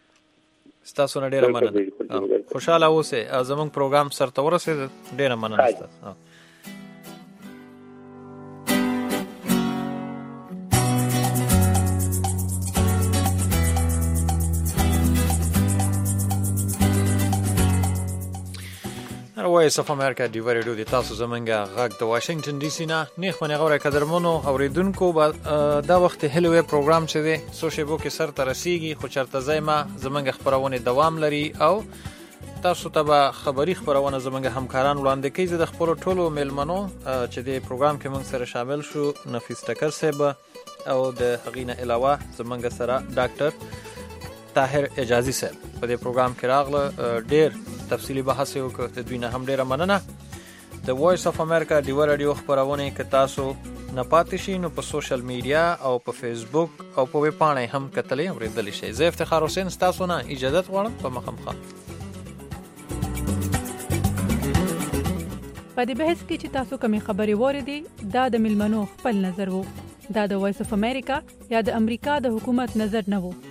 ستاسو نه ډیره مننه خوشاله اوسه زموږ پروګرام سره ورسېد ډیره مننه تاسو وایس اف امریکا دی ریډیو د تاسو زمونږه غږ د واشنگټن ډي سي نه نیخ منه غوړه قدرمنو اوریدونکو دا وخت هلوې پروګرام چې دی سوشیبو کې سر ته رسیږي خو چرته زایمه زمونږ خبرونه دوام لري او تاسو ته به خبري خبرونه زمونږ همکاران وړاندې کوي د خپل ټولو میلمنو چې د پروګرام کې موږ سره شامل شو نفیس ټکر صاحب او د هغینه علاوه زمونږ سره ډاکټر طاهر اجازي صاحب په دې پروګرام کې راغله، ډېر تفصیلی بحث یې وکړ. د دوی نه هم ډېره مننه. د وایس اف امریکا ډیوه رادیو خپرونه کې تاسو نه پاتې شئ نو په سوشل میډیا او په فیسبوک او په ویب پاڼه هم کتلې اوریدلی شئ. زه افتخار حسین ستاسو نه اجازه غواړم په مخامخ. په دې بحث کې چې تاسو کومې خبرې واورېدې دا د ملمنو خپل نظر وو. دا د وایس اف امریکا یا د امریکا د حکومت نظر نه وو.